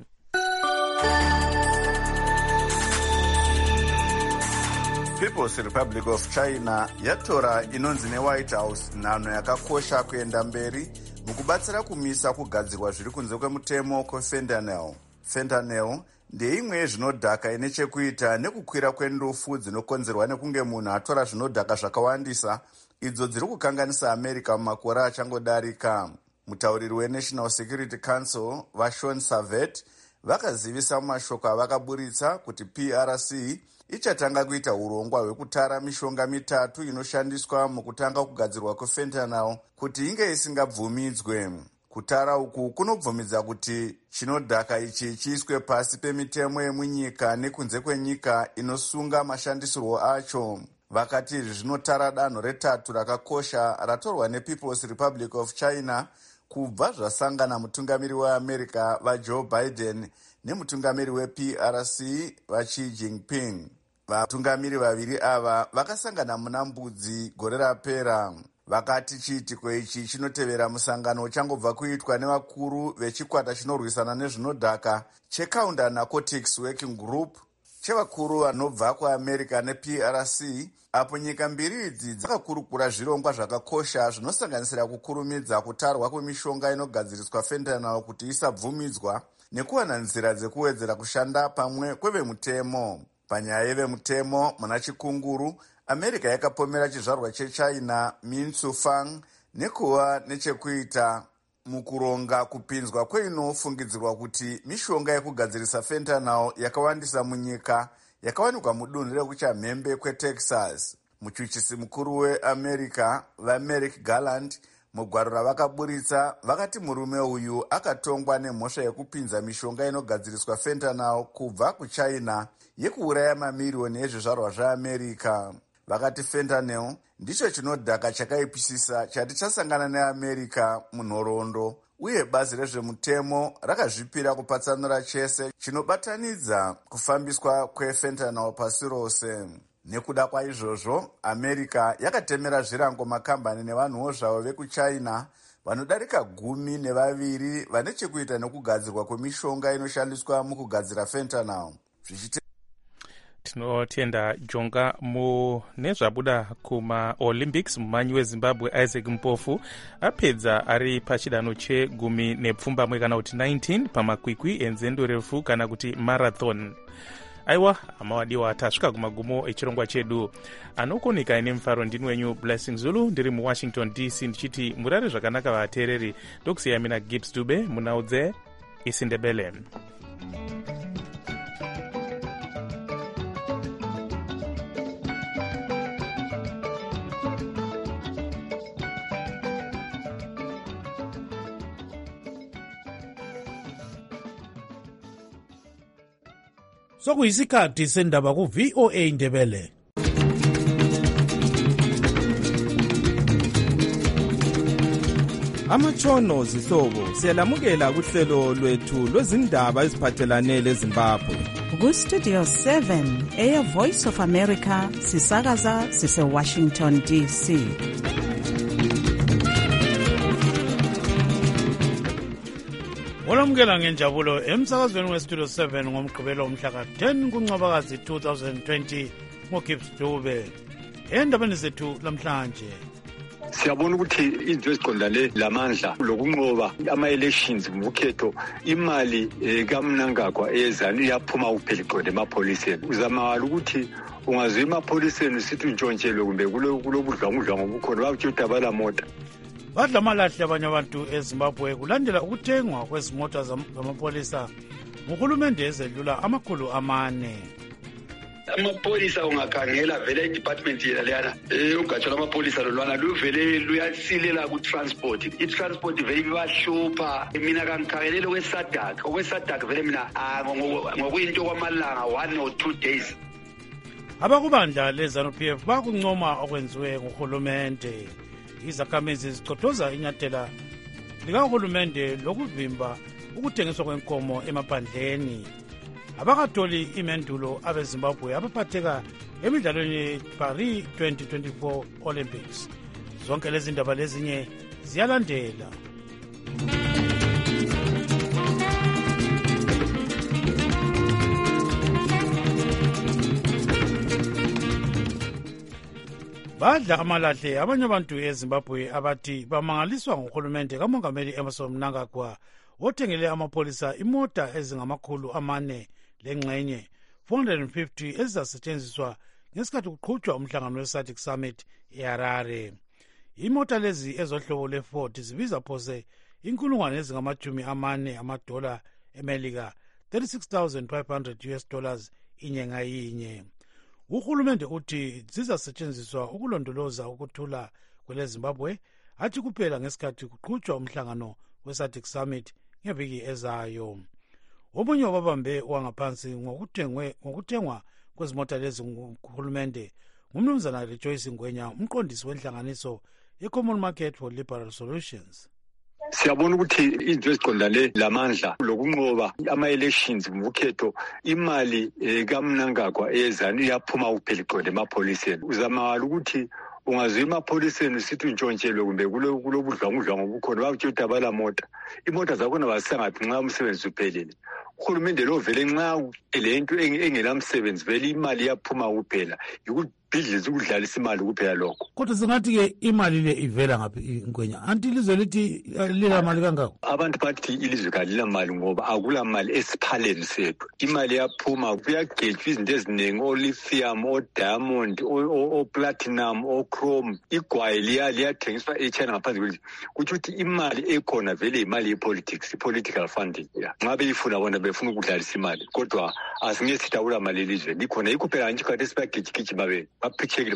S1: People's Republic of China yatora inonzi neWhite House nhano yakakosha kuenda mberi mukubatsira kumisa kugadzirwa zviri kunze kwemutemo kwefentanyl. Fentanyl ndeimwe yezvinodhaka ine chekuita nekukwira kwendofu dzinokonzerwa nekunge munhu atora zvinodhaka zvakawandisa, idzo dziri kukanganisa America mumakore achangodarika. Mutauriri weNational Security Council vaSean Savet vakazivisa mumashoko avakaburitsa kuti P R C ichatanga kuita urongwa hwekutara mishonga mitatu inoshandiswa mukutanga kugadzirwa kwefentanyl kuti inge isingabvumidzwe. Kutara uku kunobvumidza kuti chinodhaka ichi chiiswe pasi pemitemo yemunyika nekunze kwenyika inosunga mashandisirwo acho. Vakati izvi zvinotara danho retatu rakakosha ratorwa nePeople's Republic of China kubva zvasangana mutungamiri weAmerica vaJoe Biden nemutungamiri weP R C vaXi Jinping. Vatungamiri vaviri ava vakasangana muna Mbudzi gore rapera. Vakati chiitiko ichi chinotevera musangano uchangobva kuitwa nevakuru vechikwata chinorwisana nezvinodhaka cheCounter Narcotics Working Group chevakuru vanobva kuAmerica neP R C, apo nyika mbiri idzi dzakakurukura zvirongwa zvakakosha zvinosanganisira kukurumidza kutarwa kwemishonga inogadziriswa fentanyl kuti isabvumidzwa nekuwana nzira dzekuwedzera kushanda pamwe kwevemutemo. Panyaya yevemutemo muna chikunguru, America yakapomera chizvarwa cheChina Min Sufang nekuva nechekuita mukuronga kupinzwa kweinofungidzirwa kuti mishonga yekugadzirisa fentanyl yakawandisa munyika yakawanikwa mudunhu rekuchamhembe kweTexas. Muchuchisi mukuru weAmerica vaMerrick Garland mugwaro ravakaburitsa vakati murume uyu akatongwa nemhosva yekupinza mishonga inogadziriswa fentanyl kubva kuChina yekuuraya mamiriyoni ezvizvarwa zveAmerica. Vakati fentanyl ndicho chinodhaka chakaipisisa chati chasangana neAmerica munhoroondo, uye bazi rezvemutemo rakazvipira kupatsanura chese chinobatanidza kufambiswa kwefentanyl pasi rose. Nekuda kwaizvozvo, America yakatemera zvirango makambani nevanhuwo zvavo vekuChina vanodarika gumi nevaviri vane chekuita nekugadzirwa kwemishonga inoshandiswa mukugadzira fentanyl. Zvichite
S4: tinotenda Jonga. Mune zvabuda kumaolympics, mumanyi weZimbabwe Isaac Mpofu apedza ari pachidanho chegumi nepfumbamwe kana kuti nineteen pamakwikwi enzendo refu kana kuti marathon. aiwa amawadiwa tasvika kumagumo echirongwa chedu. anokonika ine mufaro ndini wenyu Blessing Zulu ndiri muwashington D C ndichiti murare zvakanaka vateereri. ndokusiya mina Gibbs Dube munaudze isindebele.
S3: sokuyisikhathi sendaba ku-V O A Ndebele.
S17: amatshono zihlobo siyalamukela kuhlelo lwethu lwezindaba eziphathelane leZimbabwe.
S18: Ku-Studio seven eya Voice of America sisakaza sise-Washington D C.
S3: olamukela ngenjabulo emsakazweni we-Studio seven ngomgqibelo umhla ka-ten kuncwabakazi two thousand twenty ngoGibbs Dube. endabeni zethu lamhlanje
S19: siyabona ukuthi izinto eziqondane lamandla lokunqoba ama-elections ngokhetho imali kaMnangagwa eyezanu iyaphuma kuphela iqonde emapholiseni. uzamala ukuthi ungazwe emapholiseni usithi untshontshelwe kumbe kulobudlwangudlwangu obukhona bakutshela ukuthi abalamota.
S3: badla amalahle abanye abantu eZimbabwe kulandela ukuthengwa kwezimota zamapolisa nguhulumende ezedlula amakhulu amane.
S20: amapolisa ungakhangela vele i-department yalana ugatsha lwamapolisa lolwana luvele luyasilela ku-transport. i-transport vele ibahlupha. mina kangikhangelele okwesadak okwesadak vele mina ngokuyinto kwamalanga one or two days.
S3: abakubandla le-ZANU-P F bakuncoma okwenziwe nguhulumende. izakhamizi zicothoza inyathela likahulumende lokuvimba ukuthengiswa kwenkomo emaphandleni. abakatholi imendulo abezimbabwe abaphatheka emidlalweni ye-Paris twenty twenty-four Olympics. zonke lezi ndaba lezinye ziyalandela. badla amalahle abanye abantu eZimbabwe abathi bamangaliswa nguhulumende kamongameli Emmerson Mnangagwa othengele amapolisa imota ezingamakhulu amane lengxenye four hundred fifty ezizasetshenziswa ngesikhathi kuqhutshwa umhlangano we-SADC Summit eHarare. imota lezi ezohlobo le-Ford zibiza phose inkulungwane ezingamajumi amane amadola emelika thirty-six thousand five hundred U S dollars inyanga yinye. uhulumende uthi zizasetshenziswa ukulondoloza ukuthula kweleZimbabwe athi kuphela ngesikhathi kuqhutshwa umhlangano we-SADC Summit ngeviki ezayo. omunye wababambe wangaphansi ngokuthengwa kwezimota lezi nguhulumende ngumnumzana Rejoice Ngwenya, umqondisi wenhlanganiso ye-Common Market for Liberal Solutions.
S19: siyabona ukuthi izinto eziqondane lamandla lokunqoba ama-elections ngokhetho imali kaMnangagwa eyezanu iyaphuma kuphela iqonde emapholiseni. uzamala ukuthi ungazwe emapholiseni usithi untshontshelwe kumbe kulobudlwangudlwangu obukhona bakutshela ukuthi abalamota. imota zakhona bazisangaphi nxa umsebenzi uphelile. uhulumende lo vele nxa le nto engelamsebenzi vele imali iyaphuma kuphela yikubhidliza ukudlalisa imali kuphela lokho.
S3: kodwa singathi-ke imali le ivela ngaphi Ngwenya? anti ilizwe lithi lila mali kangako?
S19: abantu bathi ilizwe kalila mali ngoba akula mali esiphaleni sethu. imali yaphuma kuyagejwa izinto eziningi, o-lithium, o-diamond, o-platinum, o-chrome. igwayi liyathengiswa e-China ngaphandle kwelizwe. kutsho ukuthi imali ekhona vele imali ye-politics, i-political funding. nxa beyifuna bona befuna ukudlalisa imali, kodwa asingeke sithi akula mali elizwe likhona. yikho phela nje khathi sebagijigijima baphithekile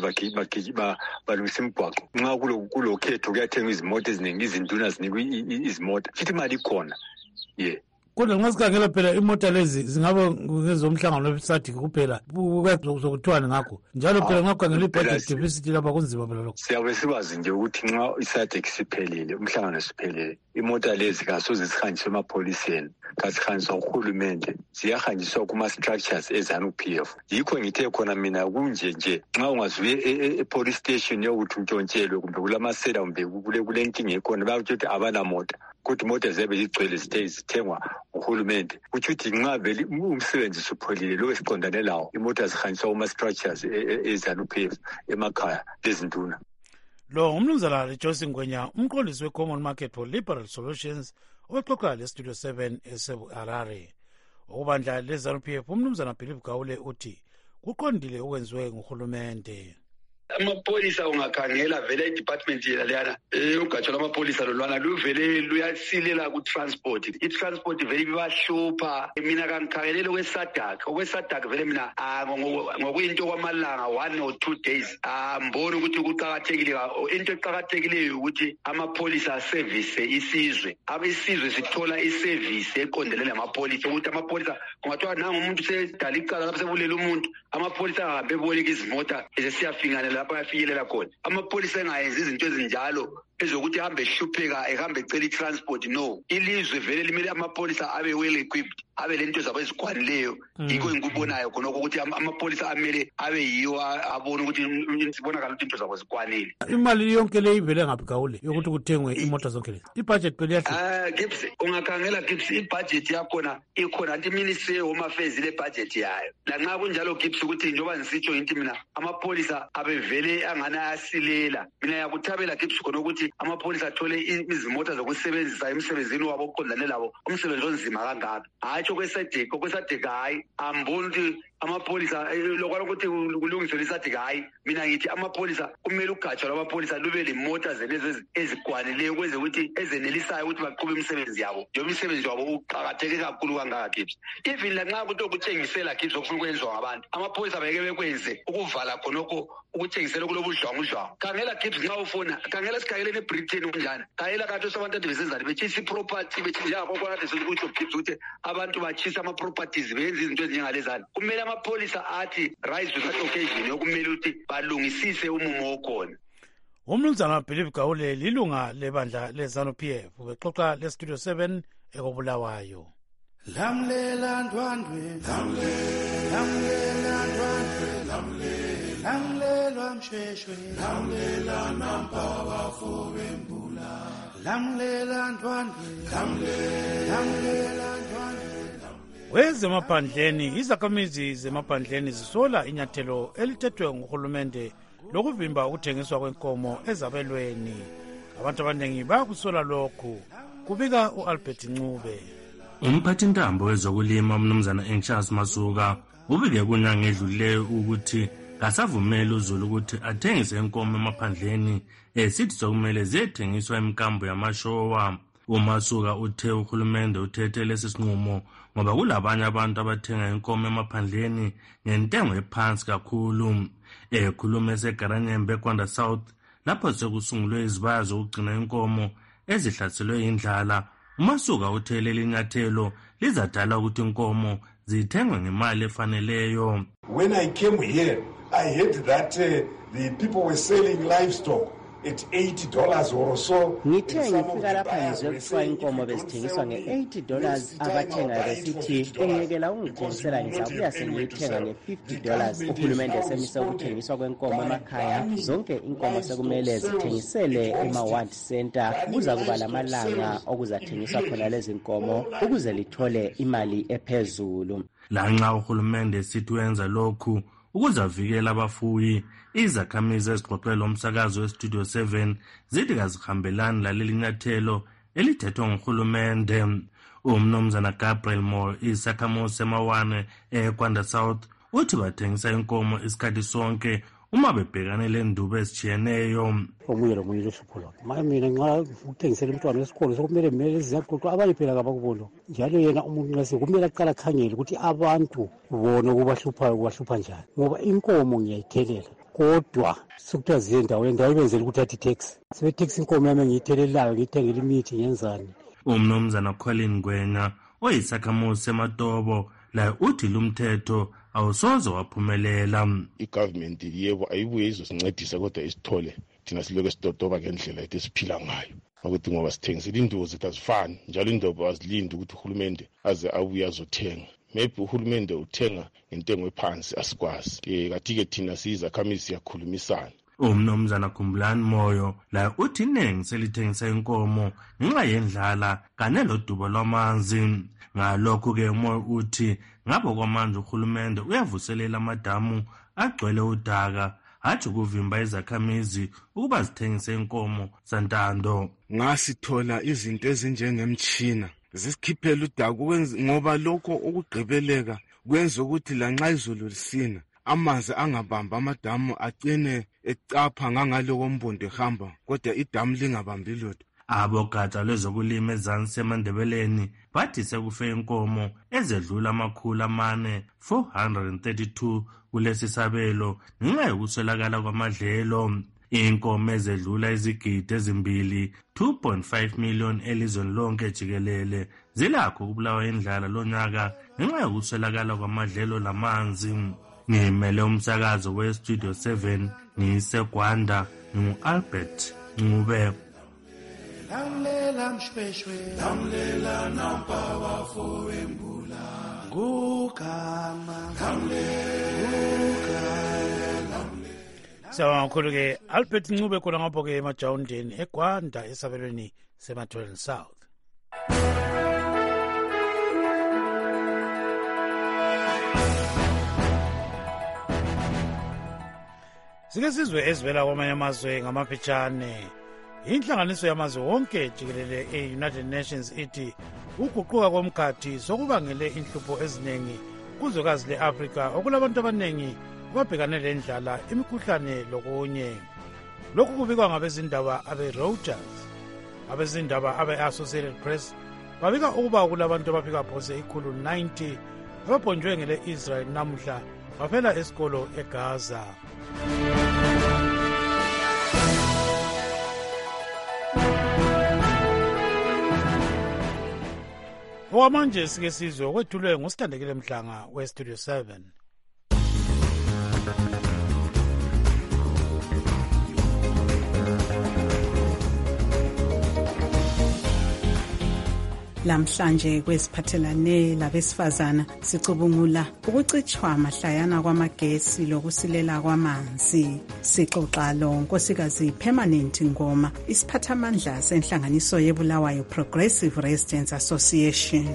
S19: balungisa imigwaqo. nxa kulokhetho kuyathengwa izimota eziningi, izinduna zinikwa izimota, futhi imali ikhona. ye
S3: kodwa nxa sikhangela phela imota lezi zingabe ngezomhlangano we-SADC kuphela zokuthiwani ngakho njalo phela nxa kukhangela i-budget deficit lapha kunzima phela lokho.
S19: siyabe sibazi nje ukuthi nxa i-SADC siphelile, umhlangano siphelile, imota lezi kasoze zihanjiswe emapholiseni, kazihanjiswa kuhulumende, ziyahanjiswa kuma-structures e-ZANU-P F. yikho ngithe khona mina kunje nje nxa ungazuye e-police station yokuthi untshontshelwe kumbe kulamasela kumbe kule nkinga ekhona bakutshela ukuthi abanamota, kodwa imota ziyabe zigcwele zithengwa uhulumende. kutsho ukuthi nxa vele umsebenzi supholile lo esiqondane lawo, imota zihanjiswa kuma-structures e-ZANU-P F emakhaya lezinduna.
S3: lo ngumnumzana Rejoice Ngwenya, umqondisi we-Common Market for Liberal Solutions, oxoxa le-Studio seven eseHarare. Ukubandla le-ZANU P F umnumzana Philip Gawule uthi kuqondile okwenziwe nguhulumende.
S20: Amapholisa ungakhangela vele i-department yena leyana eh ugatsha lwamapholisa lolwana luvele luyasilela ku-transport i-transport vele ibibahlupha. Mina kangikhangelele okwe-SADC okwe-SADC vele mina ngokuyinto kwamalanga one or two days amboni ukuthi kuqakathekile. Into eqakathekileyo ukuthi amapholisa aservice isizwe, abesizwe sithola iservice eqondele lamapholisa ukuthi amapholisa kungathiwa nangu umuntu sedala icala lapho sebulela umuntu, amapholisa ahambe eboleka izimota ezesiyafingana lapha afiyelela khona. Amapholisa engayenzi izinto ezinjalo ezokuthi hambe ehlupheka ehambe ecela i-transport. No, ilizwe vele limele amapholisa abe well equipped, abe lento zabo ezikwanileyo. Yikho engikubonayo khona ukuthi amapholisa amele abe yiwo abone ukuthi sibonakala ukuthi into zabo zikwanile.
S3: Imali yonke le ivele ngaphi Gawule yokuthi kuthengwe imoto zonke lezi? I-budget phela yathi
S20: ah Gibbs ungakhangela Gibbs i-budget yakhona ikhona anti ministry home affairs le budget yayo. La nxa kunjalo Gibbs ukuthi njoba nisitsho into mina amapholisa abevele angana ayasilela. Mina yakuthabela Gibbs khona ukuthi amapholisa athole izimota zokusebenzisa emsebenzini wabo oqondane labo umsebenzi onzima kangaka. Hatsho kweSADC kweSADC hayi amboni ukuthi amapholisa lokho ukuthi kulungiswe leSADC hayi. Mina ngithi amapholisa kumele ugatsha lwamapholisa lube lemota zenezi ezikwanileyo kwenze ukuthi ezenelisayo ukuthi baqhube imisebenzi yabo. Njengoba imisebenzi wabo uqakatheke kakhulu kangaka Gibbs. Even la nxa ukuthi ukuthengisela Gibbs okufuna ukwenziwa ngabantu amapholisa beke bekwenze ukuvala khonokho ukuthengisela kulobudlwangu udlwangu. Khangela Gibbs nxa ufuna khangela sikhangele neBritain kunjani. Khangela kanti sobantu besenzani betshisa iproperty betshisa konke kade sokuthi Gibbs ukuthi abantu bachisa ama properties benza izinto ezinjengalezana. Kumele amapholisa athi rise to that occasion yokumele ukuthi balungisise umumo okhona.
S3: Umnumzana Philip Gawule lilunga lebandla le-ZANU P F bexoxa le-Studio seven ekobulawayo.
S7: Lamlela ndwandwe lamlela ndwandwe lamlela msheshwe lamlela nampaba fobembula lamlela ndwandwe lamlela ndwandwe.
S3: Wezemaphandleni izakhamizi zemaphandleni zisola inyathelo elithethwe nguhulumende lokuvimba ukuthengiswa kwenkomo ezabelweni. Abantu abaningi bayakusola lokhu, kubika u-Albert Ncube.
S21: Umphathintambo wezokulima umnumzana Anxious Masuka ubike kunyanga edlulileyo ukuthi kasavumela uZulu ukuthi athengise inkomo emaphandleni esithi sokumele ziyethengiswa emkambo yamashowa. uMasuka uthe uhulumende uthethe lesi sinqumo ngoba kulabanye abantu abathenga inkomo emaphandleni ngentengo ephansi kakhulu. Ekhuluma eseGaranyembe eKwanda South lapho sekusungulwe izibaya zokugcina inkomo ezihlaselwe indlala, uMasuka uthe leli nyathelo lizadala ukuthi inkomo zithengwe ngemali efaneleyo.
S22: When I came here, I heard that uh, the people were selling livestock at eighty dollars or so.
S23: Ngithe ngifika lapha ngizwe kuthiwa inkomo bezithengiswa nge-eighty dollars, abathenga besithi engekela ungithengisela ngizabuya sengiyithenga nge-fifty dollars. Uhulumende esemise ukuthengiswa kwenkomo emakhaya, zonke inkomo sekumele zithengisele ema-ward center. Kuza kuba lamalanga okuzathengiswa khona lezi nkomo ukuze lithole imali ephezulu.
S21: Lanxa uhulumende sithi wenza lokhu ukuzavikela abafuyi, izakhamizi ezixoxelwa umsakazo weStudio seven zithi kazihambelani laleli nyathelo elithethwe nguhulumende. Umnumzana Gabriel Moore isakhamuzi semawane eKwanda South uthi bathengisa inkomo isikhathi sonke uma bebhekane lendubo ezitshiyeneyo.
S24: Omunye lomunye lohlupho lwakhe. Manje mina nxa ukuthengisela umntwana wesikolo sokumele kumele ziyaxoxwa abanye phela kabakubona. Njalo yena umuntu nxa kumele aqala akhangele ukuthi abantu bona ukubahluphayo kubahlupha njani. Ngoba inkomo ngiyayithelela kodwa sekuthiwa ziye endaweni endawo ibenzela ukuthi athi tax. Sebetax inkomo yami ngiyithelelayo ngiyithengela imithi ngenzani.
S21: Umnumzana Colin Gwenya oyisakhamuzi seMatobo la uthi lumthetho awusoze waphumelela.
S25: I-government yebo ayibuye izosincedisa kodwa isithole thina siloko sidodoba ngendlela ethu esiphila ngayo. Ukuthi ngoba sithengisela indubo zethu azifani njalo indubo azilindi ukuthi uhulumende aze abuye azothenga. Maybe uhulumende uthenga intengo ephansi asikwazi. Eh kathi-ke thina siyizakhamizi siyakhulumisana.
S21: Umnumzana Khumbulani Moyo la uthi iningi selithengisa inkomo ngenxa yendlala kanye lodubo lwamanzi. Ngalokho-ke Moyo uthi ngabo kwamanje uhulumende uyavuselela amadamu agcwele udaka hathi ukuvimba izakhamizi ukuba zithengise inkomo santando.
S26: Ngasithola izinto ezinjengemtshina
S5: zisikhiphele udaku ngoba lokho ukugqibeleka kwenza ukuthi lanxa izulu lisina amanzi angabamba amadamu agcine ecapha ngangaloko mbondo ehamba kodwa idamu lingabambi lutho.
S21: Abogatsha lwezokulima ezansi emandebeleni bathi sekufe inkomo ezedlula amakhulu amane four hundred thirty-two kulesi sabelo ngenxa yokuswelakala kwamadlelo. Inkomo ezedlula izigidi ezimbili two point five million elizweni lonke jikelele zilakho ukubulawa indlala lonyaka ngenxa yokuswelakala kwamadlelo lamanzi. Ngimele umsakazo we-Studio seven ngiseGwanda ngu-Albert Ncube.
S7: Lamlela mshweshwe lamlela nampa wafowembula ngugama lamlela.
S3: Sawangkhulu-ke Albert Ncube khona ngapho-ke emajawundeni eGwanda esabelweni seMatholen South. Sike sizwe ezivela kwamanye amazwe ngamapheshane. Inhlanganiso yamazwe wonke jikelele e-United Nations ithi ukuguquka komkhathi sokubangele inhlupho eziningi kuzwekazi le-Afrika okulabantu abaningi ababhekane lendlala, imikhuhlane lokunye. Lokhu kubikwa ngabezindaba abe-Reuters. Abezindaba abe-Associated Press babika ukuba kulabantu abafika phose ikhulu ninety ababhonjwe ngele-Israel namuhla baphela esikolo eGaza. Okwamanje sike sizwe okwethulwe ngusithandekile Mhlanga we-Studio seven.
S18: Lamhlanje kwesiphathelane labesifazana sicubungula ukucitshwa mahlayana kwamagesi lokusilela kwamanzi. Sixoxa lo nkosikazi Permanent Ngoma, isiphathamandla senhlanganiso yeBulawayo Progressive Residents Association.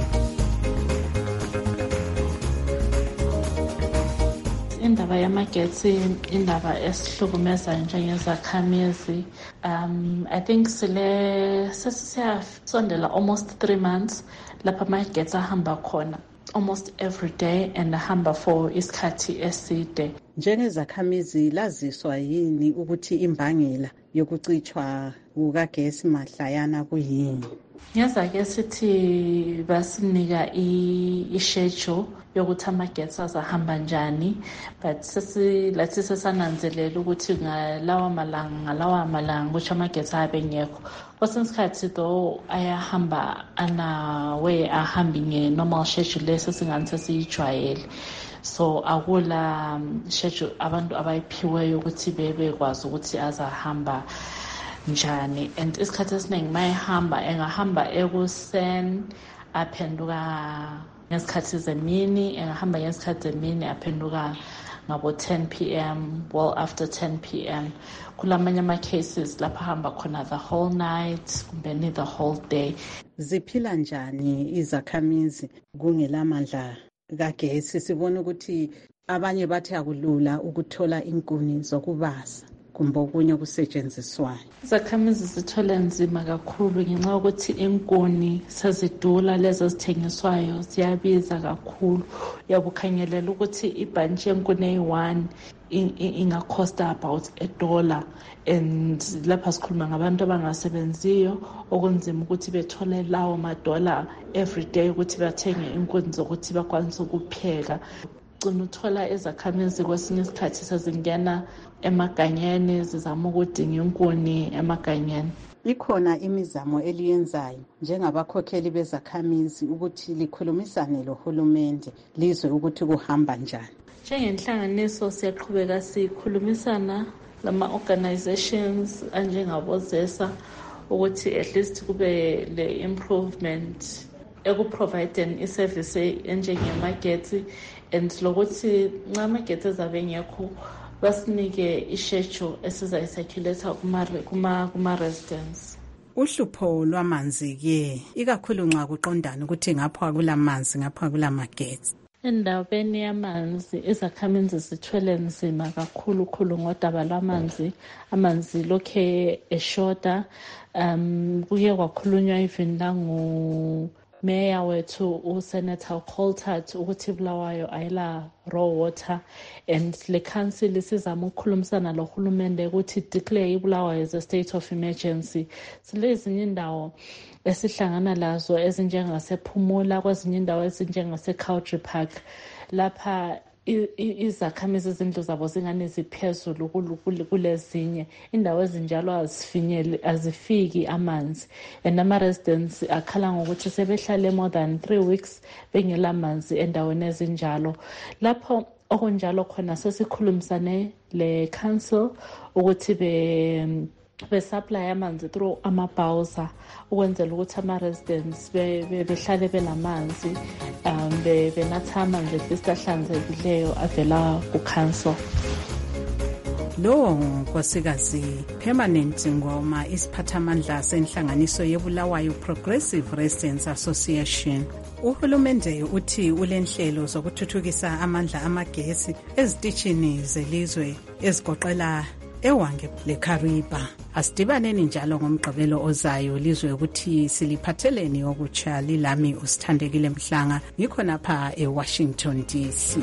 S6: Indaba yamagetsi indaba esihlukumeza njengezakhamizi. um I think sile sesiyasondela almost three months lapha amagetsi ahamba khona almost every day and ahamba for isikhathi eside.
S18: Njengezakhamizi laziswa yini ukuthi imbangela yokucitshwa kukagesi mahlayana kuyini?
S6: Ngiyazake sithi basinika i-schedule yokuthi amagetsi azahamba njani, but sesi lathi sesananzelela ukuthi ngalawa malanga ngalawa malanga ukuthi amagetsi abe ngekho. Kwesinye isikhathi though ayahamba ana way ahambi nge-normal schedule lesi singani sesiyijwayele. So akula schedule abantu abayiphiweyo ukuthi bebekwazi ukuthi azahamba njani, and isikhathi esiningi mayehamba engahamba ekuseni aphenduka ngesikhathi zemini, engahamba ngesikhathi zemini aphenduka ngabo ten p m well after ten p m Kulamanye ama cases lapha hamba khona the whole night kumbe the whole day.
S18: Ziphila njani izakhamizi kungelamandla kagesi? Sibona ukuthi abanye bathi akulula ukuthola inkuni zokubasa kumbe okunye kusetshenziswayo.
S6: Izakhamizi zithola nzima kakhulu ngenxa yokuthi inkuni sezidula, lezo ezithengiswayo ziyabiza kakhulu. Uyabukhangelela ukuthi ibhantshi yenkuni eyi-one ingacosta about a dollar, and lapha sikhuluma ngabantu abangasebenziyo okunzima ukuthi bethole lawo madola every day ukuthi bathenge inkuni zokuthi bakwanise ukupheka. Ugcina uthola izakhamizi kwesinye isikhathi sezingena emaganyeni zizama ukudinga inkuni emaganyeni.
S18: Ikhona imizamo eliyenzayo njengabakhokheli bezakhamizi ukuthi likhulumisane lohulumende lizwe ukuthi kuhamba njani?
S6: Njengenhlanganiso siyaqhubeka sikhulumisana lama-organizations anjengabozesa ukuthi at least kube le-improvement ekuprovideni iservice enjengemagetsi, and lokuthi nxa amagetsi ezabe ngekho basinike i-schedule esizayisirculate kuma-residents.
S18: Uhlupho lwamanzi-ke ikakhulu nxa kuqondana ukuthi ngapha kulamanzi ngapha kulamagetsi,
S6: Endabeni yamanzi izakhamizi zithwele nzima kakhulu khulu ngodaba lwamanzi. Amanzi lokhe eshoda. Um kuye kwakhulunywa even nangu Mayor wethu uSenator Coltart ukuthi Bulawayo ayila raw water, and le council isizama ukukhulumisana lohulumende ukuthi declare iBulawayo as a state of emergency. Silezinye indawo esihlangana lazo ezinjengasePhumula, kwezinye indawo ezinjengaseCountry Park lapha izakhamizi izindlu zabo zingane ziphezulu kulezinye indawo ezinjalo azifinyele azifiki amanzi, and ama residents akhala ngokuthi sebehlale more than three weeks bengela manzi endaweni ezinjalo. Lapho okunjalo khona sesikhulumisane le council ukuthi be be-supply amanzi through amabhawuza ukwenzela ukuthi ama-residents behlale benamanzi um benatha amanzi at least ahlanzekileyo avela ku-council.
S18: Lo nkosikazi Permanent Ngoma isiphathamandla senhlanganiso yeBulawayo Progressive Residents Association. Uhulumende uthi ulenhlelo zokuthuthukisa amandla amagesi ezitishini zelizwe ezigoqela ewange leKariba. Asidibaneni njalo ngomgqibelo ozayo lizwe ukuthi siliphatheleni okutsha. Lilami uSithandekile Mhlanga ngikho napha eWashington D C.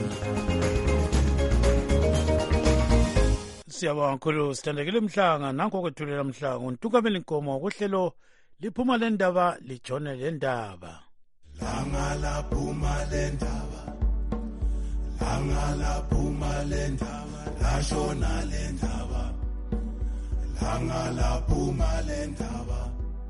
S3: Siyabonga kakhulu Sithandekile Mhlanga. Nanko kwethulela Mhlanga untukamela inkomo kuhlelo liphuma le ndaba lijone le ndaba.
S7: Langa laphuma le ndaba, langa laphuma le ndaba, lashona le ndaba, langa laphuma le ndaba,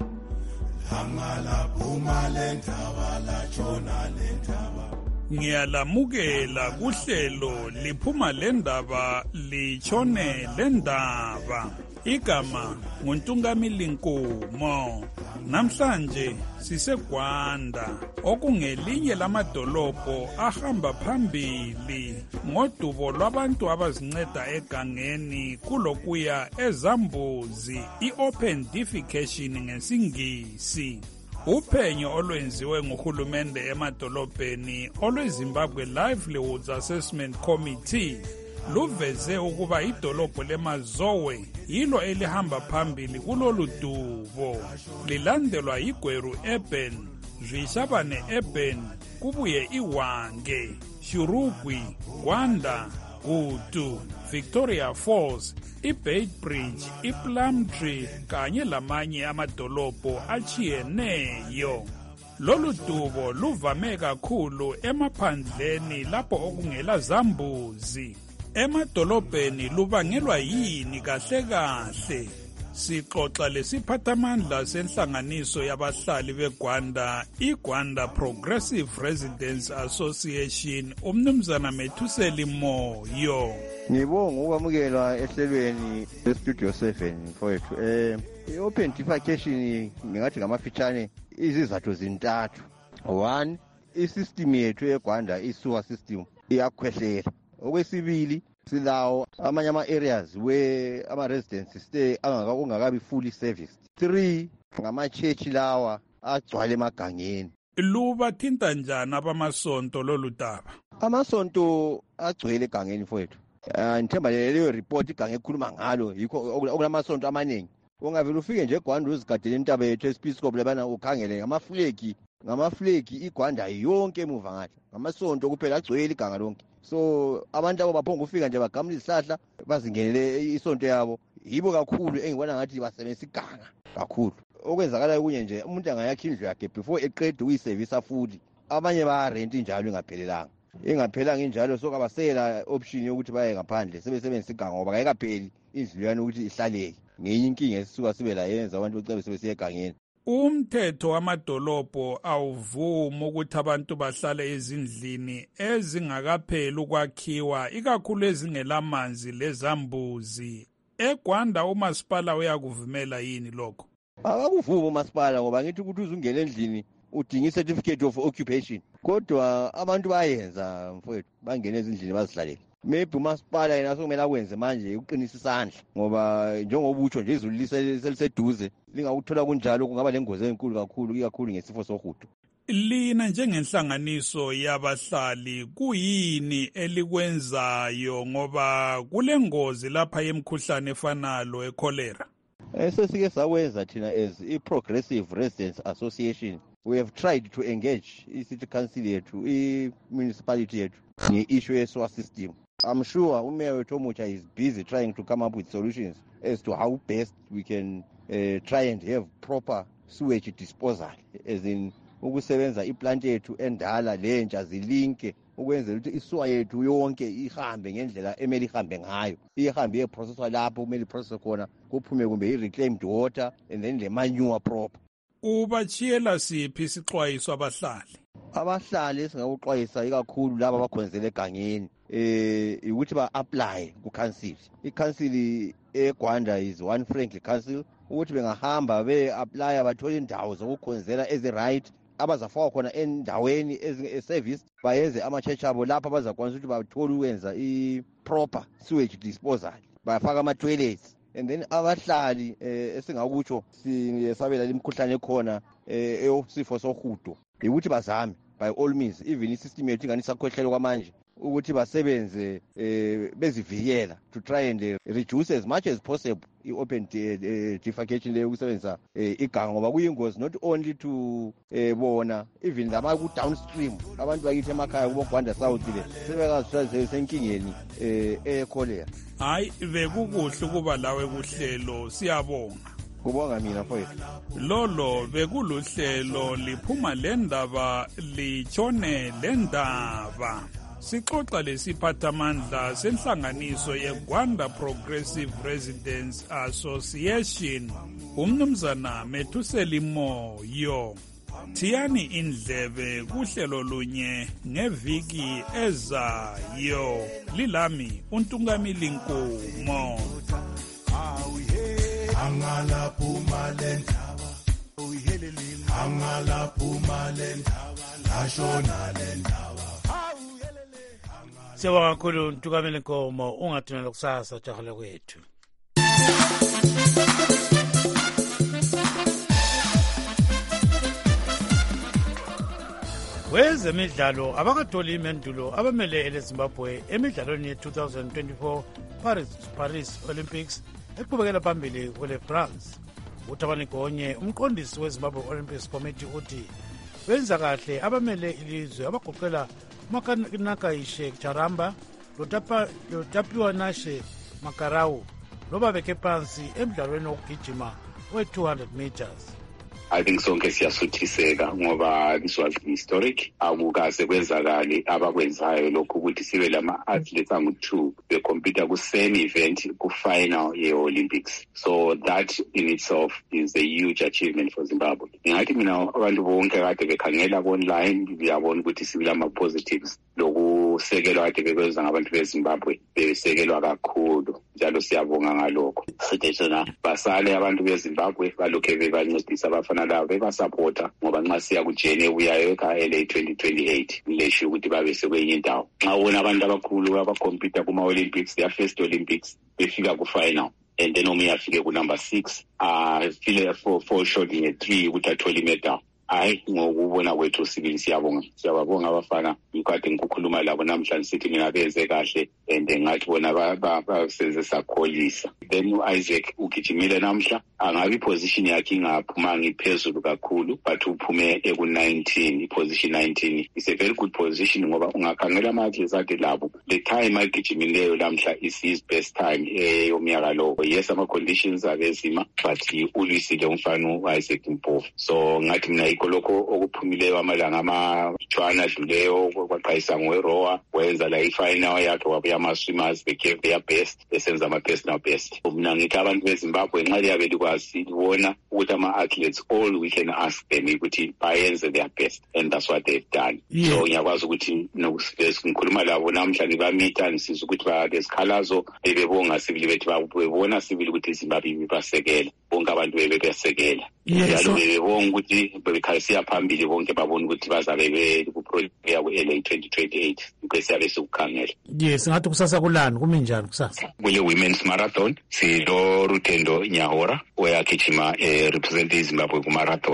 S7: langa laphuma le ndaba, lashona le ndaba.
S8: Ngiyalamukela kuhlelo liphuma le ndaba lichone le ndaba. Igama nguNtungamili Nkomo. Namhlanje siseGwanda okungelinye lamadolobho ahamba phambili ngodubo lwabantu abazinceda egangeni kulokuya ezambuzi, i-open defecation ngesingisi. Uphenyo olwenziwe nguhulumende emadolobheni olweZimbabwe Livelihoods Assessment Committee luveze ukuba idolobho leMazowe yilo elihamba phambili kulolu dubo, lilandelwa yiGweru Urban, Zwishabane Urban, kubuye iWange, Shurugwi, Gwanda, Gutu, Victoria Falls, iBeitbridge, iPlumtree kanye lamanye amadolobho achiyeneyo. Lolu dubo luvame kakhulu emaphandleni lapho okungela zambuzi. Emadolobheni lubangelwa yini kahle kahle? Sixoxa lesiphathamandla senhlanganiso yabahlali beGwanda, iGwanda Progressive Residents Association, umnumzana Methuseli Moyo.
S10: Ngibonga ukwamukelwa ehlelweni leStudio seven mfowethu. Eh i-open defecation ngingathi ngamafitshane izizathu zintathu. One, isystem yethu eGwanda isewer system iyakhwehlela. Okwesibili, silawo amanye ama-areas where ama-residents stay angakabi fully serviced. Three, ngama-church lawa agcwale emagangeni.
S8: Lubathinta njani abamasonto lolu daba?
S10: Amasonto agcwele egangeni mfowethu. Ngithemba leyo report igange ekhuluma ngalo yikho okulamasonto amaningi. Ungavela ufike nje eGwanda uzigadele intaba yethu eSpiscope labana ukhangele ngamaflegi, ngamaflegi iGwanda yonke emuva ngathi. Ngamasonto kuphela agcwele iganga lonke. So abantu abo baphonga ufika nje bagamula izihlahla bazingenele isonto yabo. Yibo kakhulu engibona ngathi basebenzisa iganga kakhulu. Okwenzakala kunye nje umuntu angayakha indlu yakhe before eqede uyiservice futhi. Abanye ba rent njalo ingaphelelanga. Ingaphelanga injalo so kabasela option yokuthi baye ngaphandle sebesebenzisa iganga ngoba ayikapheli indlu yana ukuthi ihlaleke. Ngenye inkinga esisuka sibe la yenza abantu becebe sebesiye egangeni.
S8: Umthetho wamadolobho awuvumi ukuthi abantu bahlale ezindlini ezingakapheli ukwakhiwa, ikakhulu ezingelamanzi lezambuzi. EGwanda umasipala uyakuvumela yini lokho?
S10: Akakuvumi umasipala ngoba ngithi ukuthi uzungena endlini udinga i-certificate of occupation. Kodwa abantu bayenza mfowethu, bangena ezindlini bazihlalele. Maybe umasipala yena sokumele akwenze manje uqinisa isandla ngoba njengoba utsho nje izulu liseliseduze lingakuthola kunjalo kungaba lengozi enkulu kakhulu ikakhulu ngesifo sohudo.
S8: Lina njengenhlanganiso yabahlali kuyini elikwenzayo ngoba kulengozi lapha yemkhuhlane efanalo echolera?
S10: Esesike sakwenza thina as i-Progressive Residents Association, we have tried to engage i-city council yethu, i-municipality yethu nge-issue ye-sewer system. I'm sure uMayor wethu omutsha is busy trying to come up with solutions as to how best we can uh, try and have proper sewage disposal, as in ukusebenza iplant yethu endala lentsha zilinke ukwenzela ukuthi isuwa yethu yonke ihambe ngendlela emeli ihambe ngayo, ihambe yeprocessor lapho kumele process khona kuphume kumbe i-reclaimed water and then le manure proper.
S8: Ubachiyela siphi isixwayiso abahlali?
S10: Abahlali esingakuxwayisa ikakhulu laba abakhonzela egangeni eh ukuthi ba-apply ku-council. I-council eGwanda is one friendly council, ukuthi bengahamba be-apply bathole indawo zokukhonzela ezi-right abazafaka khona endaweni ezi-service, bayenze ama-church abo lapho abazakwanisa ukuthi bathole ukwenza i-proper sewage disposal, bafaka ama-toilets. And then abahlali eh esingakutsho siyesabela imikhuhlane ekhona eh eyosifo sohudo ukuthi bazame by all means, even i-system yethu ingani sakhohlelo kwamanje, ukuthi basebenze eh bezivikela to try and uh, reduce as much as possible i-open uh, defecation leyo ukusebenzisa uh, iganga, ngoba kuyingozi not only to uh, bona, even lama ku-downstream abantu bakithi emakhaya kuboGwanda South le sebekazithola senkingeni uh, echolera.
S8: Hayi, bekukuhle ukuba lawe kuhlelo, siyabonga.
S10: Kubonga mina mfowethu.
S8: Lolo bekuluhlelo liphuma lendaba litshone lendaba. Sixoxa lesiphathamandla senhlanganiso yeGwanda Progressive Residents Association, umnumzana Methuseli Moyo. Thiyani indlebe kuhlelo lunye ngeviki ezayo. Lilami uNtungamili Nkomo.
S7: Angala phuma lendaba, angala phuma lendaba, lashona lendaba.
S3: Siyabonga kakhulu Ntungamili Nkomo, ungathunela kusasa jahole kwethu. Wezemidlalo abakatholi imendulo abamele eleZimbabwe emidlalweni ye-twenty twenty-four Paris, Paris Olympics eqhubekela phambili kwele France. uThabani Gonye, umqondisi weZimbabwe Olympics Committee, uthi benza kahle abamele ilizwe abagoqela Makanakaishe Charamba, Lotapiwa Nashe Makarau, loba beke phansi emidlalweni wokugijima we-two hundred meters.
S9: I think sonke siyasuthiseka ngoba this was historic. Akukaze kwenzakali abakwenzayo lokho ukuthi sibe lama athletes angu-two becompete ku-same event ku-final ye-Olympics. So that in itself is a huge achievement for Zimbabwe. Ngathi mina abantu bonke kade bekhangela online ngiyabona ukuthi sibile ama-positives lokusekelwa kade bekwenza ngabantu beZimbabwe besekelwa kakhulu, njalo siyabonga ngalokho. Sithi sona basale abantu beZimbabwe balokhe bebancedisa abafana labo bebasupporta, ngoba nxa siya kujene uyayo eKL A twenty twenty-eight lesho ukuthi babe sekwenye indawo. Nxa ubona abantu abakhulu abacompete kuma-Olympics, their first Olympics, befika ku-final and then omunye afike ku-number six, uh, file for, for short in a three ukuthi athole imedal. Hayi, ngokubona kwethu sibili siyabonga, siyababonga abafana. Ngikade ngikukhuluma labo namhlanje sithi mina benze kahle and ngathi bona basenze sakholisa. Then uIsaac ugijimile namhla, angabi position yakhe ingaphuma ngiphezulu kakhulu, but uphume eku nineteen, iposition nineteen is a very good position ngoba ungakhangela ama-athletes akhe labo the time agijimileyo namhla is his best time eyomnyaka lo. Yes, ama-conditions abezima, but ulisile umfana uIsaac Mpofu. So ngathi mina ikho lokho okuphumileyo amalanga ama-tshwana adluleyo kwaqayisa ngowerowa, wenza la i-final yakhe wabuya ama-swimmers, they gave their best, besenza ama-personal best. Mina ngithi abantu beZimbabwe nxa liyabe likwazi libona ukuthi ama-athletes all we can ask them ukuthi bayenze their best, and that's what they've done. Yeah. So ngiyakwazi ukuthi ngikhuluma labo namhla ngibamitha ngisiza ukuthi balesikhalazo bebebonga sibili bethi babona sibili ukuthi iZimbabwe ibasekela, bonke abantu bebebesekela. Njalo bebebonga ukuthi bebekhasiya phambili bonke babona ukuthi bazabe bekuproject yaku-L A twenty twenty-eight kwesiyabe sikukhangela.
S3: Yes, ngathi kusasa kulani kumi njani kusasa?
S9: Kule women's marathon silo Rutendo Nyahora oyagijima eh, represent iZimbabwe ku marathon.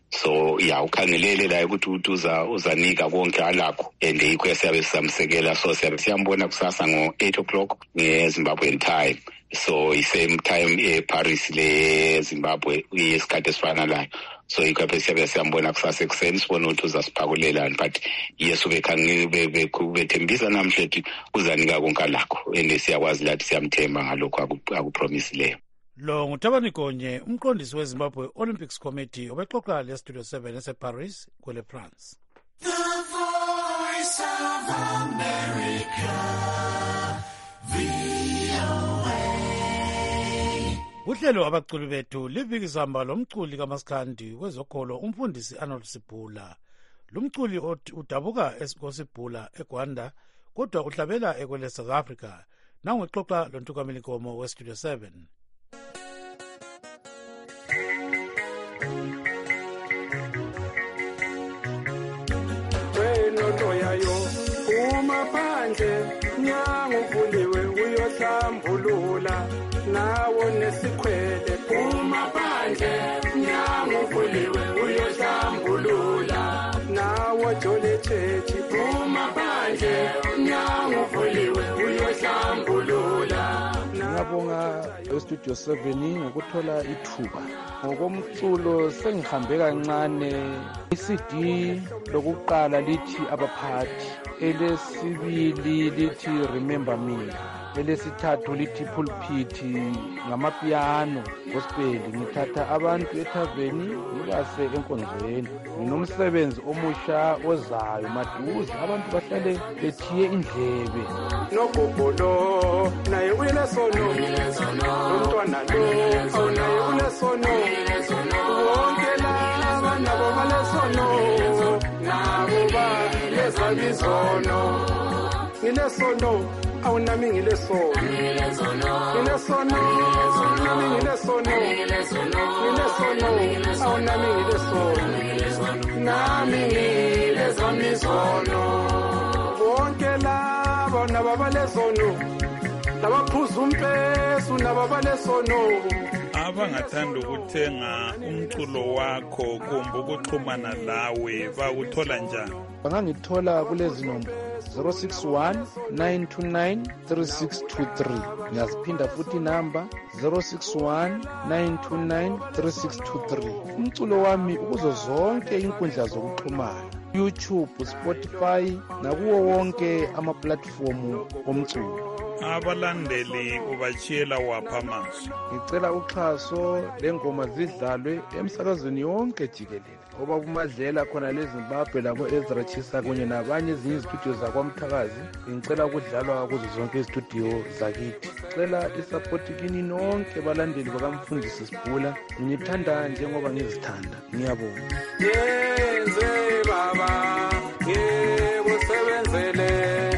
S9: so ya ukhangelele la ukuthi uthi uza uzanika konke alakho and yikho siyabe sisamsekela so siyabe siyambona kusasa ngo eight o'clock ngeZimbabwean time so i-same time eParis le Zimbabwe iyesikhathi esifanalayo so yikho phela siyabe siyambona kusasa ekuseni sibona ukuthi uzasiphakulelani but yesu bekhangile bethembisa namhlanje uzanika konke alakho and siyakwazi lathi siyamthemba ngalokho akupromisileyo.
S3: Lo nguThabani Gonye, umqondisi weZimbabwe Olympics Committee obexoxa leStudio seven eseParis kwele France.
S7: The Voice of America, V O A.
S3: Uhlelo abaculi bethu livikisamba lomculi kaMaskandi wezokholo umfundisi Arnold Sibhula. Lumculi udabuka eSibhula eGwanda kodwa uhlabela ekwele South Africa. Nangexoxa loNtukameli Nkomo weStudio seven.
S11: Umaphandle nyango uvuliwe uyohlambulula nawo nesikhwele umaphandle nyango uvuliwe uyohlambulula nawo jole chechi umaphandle nyango uvuliwe uyohlambulula.
S12: Ngiyabonga eStudio seven ngokuthola ithuba ngokomculo sengihambe kancane. I-C D lokuqala lithi abaphathi, elesibili lithi remember me, elesithathu lithi pulpit ngamapiano gospel. Ngithatha abantu ethaveni ngibase enkonzweni. Nginomsebenzi omusha ozayo maduze abantu bahlale bethiye indlebe.
S11: Nogobolo naye ulesono umntwana lo awunaye ulesono wonke laba nabo balesono nabo balezabizono. Ngilesono awunami ngilesono ngilesono nami ngilesono ngilesono awunami ngilesono nami ngilezamizono. Wonke laba nabo balesono labaphuza umpesu nabo balesono.
S8: Abangathanda ukuthenga umculo wakho kumbe ukuxhumana lawe bakuthola njani?
S12: Bangangithola kulezi nombolo zero six one nine two nine three six two three. Ngiyaziphinda futhi namba zero six one nine two nine three six two three. Umculo wami ukuzo zonke inkundla zokuxhumana, YouTube, Spotify nakuwo wonke ama-platform omculo.
S8: Abalandeli ubachiyela wapha amazwi.
S12: Ngicela uxhaso lengoma zidlalwe emsakazweni yonke jikelele, oba kumadlela khona leZimbabwe labo Ezra Chisa kunye nabanye ezinye izistudio zakwamthakazi. Ngicela ukudlalwa kuzo zonke izistudio zakithi. Ngicela isapoti kini nonke balandeli bakamfundisi Sibhula. Ngithanda njengoba ngizithanda. Ngiyabonga.
S11: Yenze baba ngikusebenzele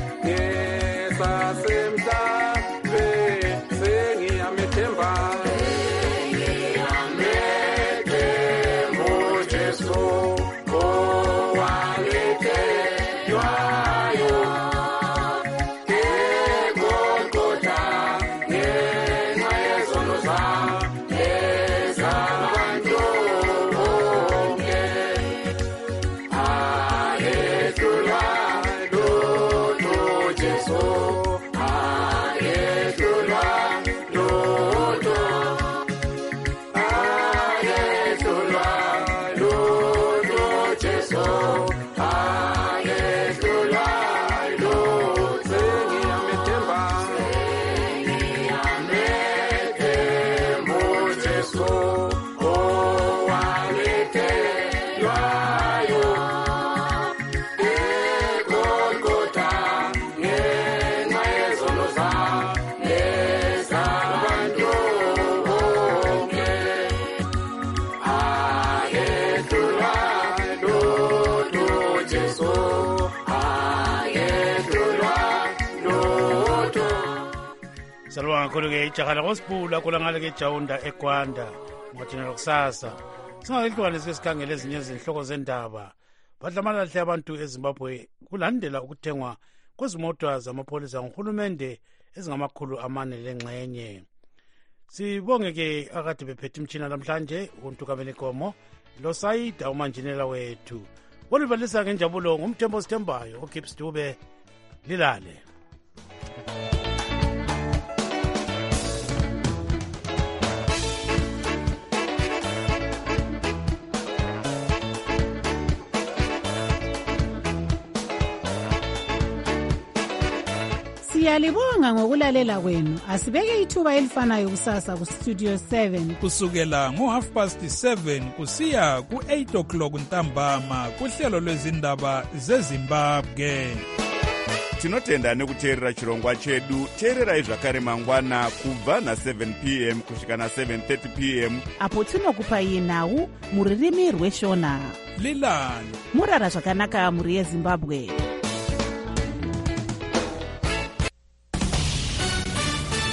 S11: ngesasemhlabeni sengiyamethemba.
S3: Salwa kakhulu-ke ijahala ngosibhula kulangale ke Jawunda eGwanda ngothina lokusasa. Singakehlukanisi sikhangele ezinye izinhloko zendaba. Badlamalahle abantu eZimbabwe kulandela ukuthengwa kwezimota zamapholisa ngohulumende ezingamakhulu amane lengxenye. Sibonge ke akade bephethe imtshina namhlanje uNtukameli Nkomo loSaida umanjinela wethu. Olivalisa ngenjabulo ngumthembo sithembayo uGibbs Dube. Lilale.
S2: Siyalibonga ngokulalela kwenu. Asibeke ithuba elifanayo kusasa ku Studio seven
S8: kusukela ngo half past seven kusiya ku eight o'clock ntambama kuhlelo lwezindaba zeZimbabwe.
S1: Tinotenda nekuteerera chirongwa chedu. Teererai zvakare mangwana kubva na seven p m kusvika na seven thirty p m
S18: apo tinokupai nhau muririmi rweshona.
S8: Lilani
S18: murara zvakanaka muri yeZimbabwe.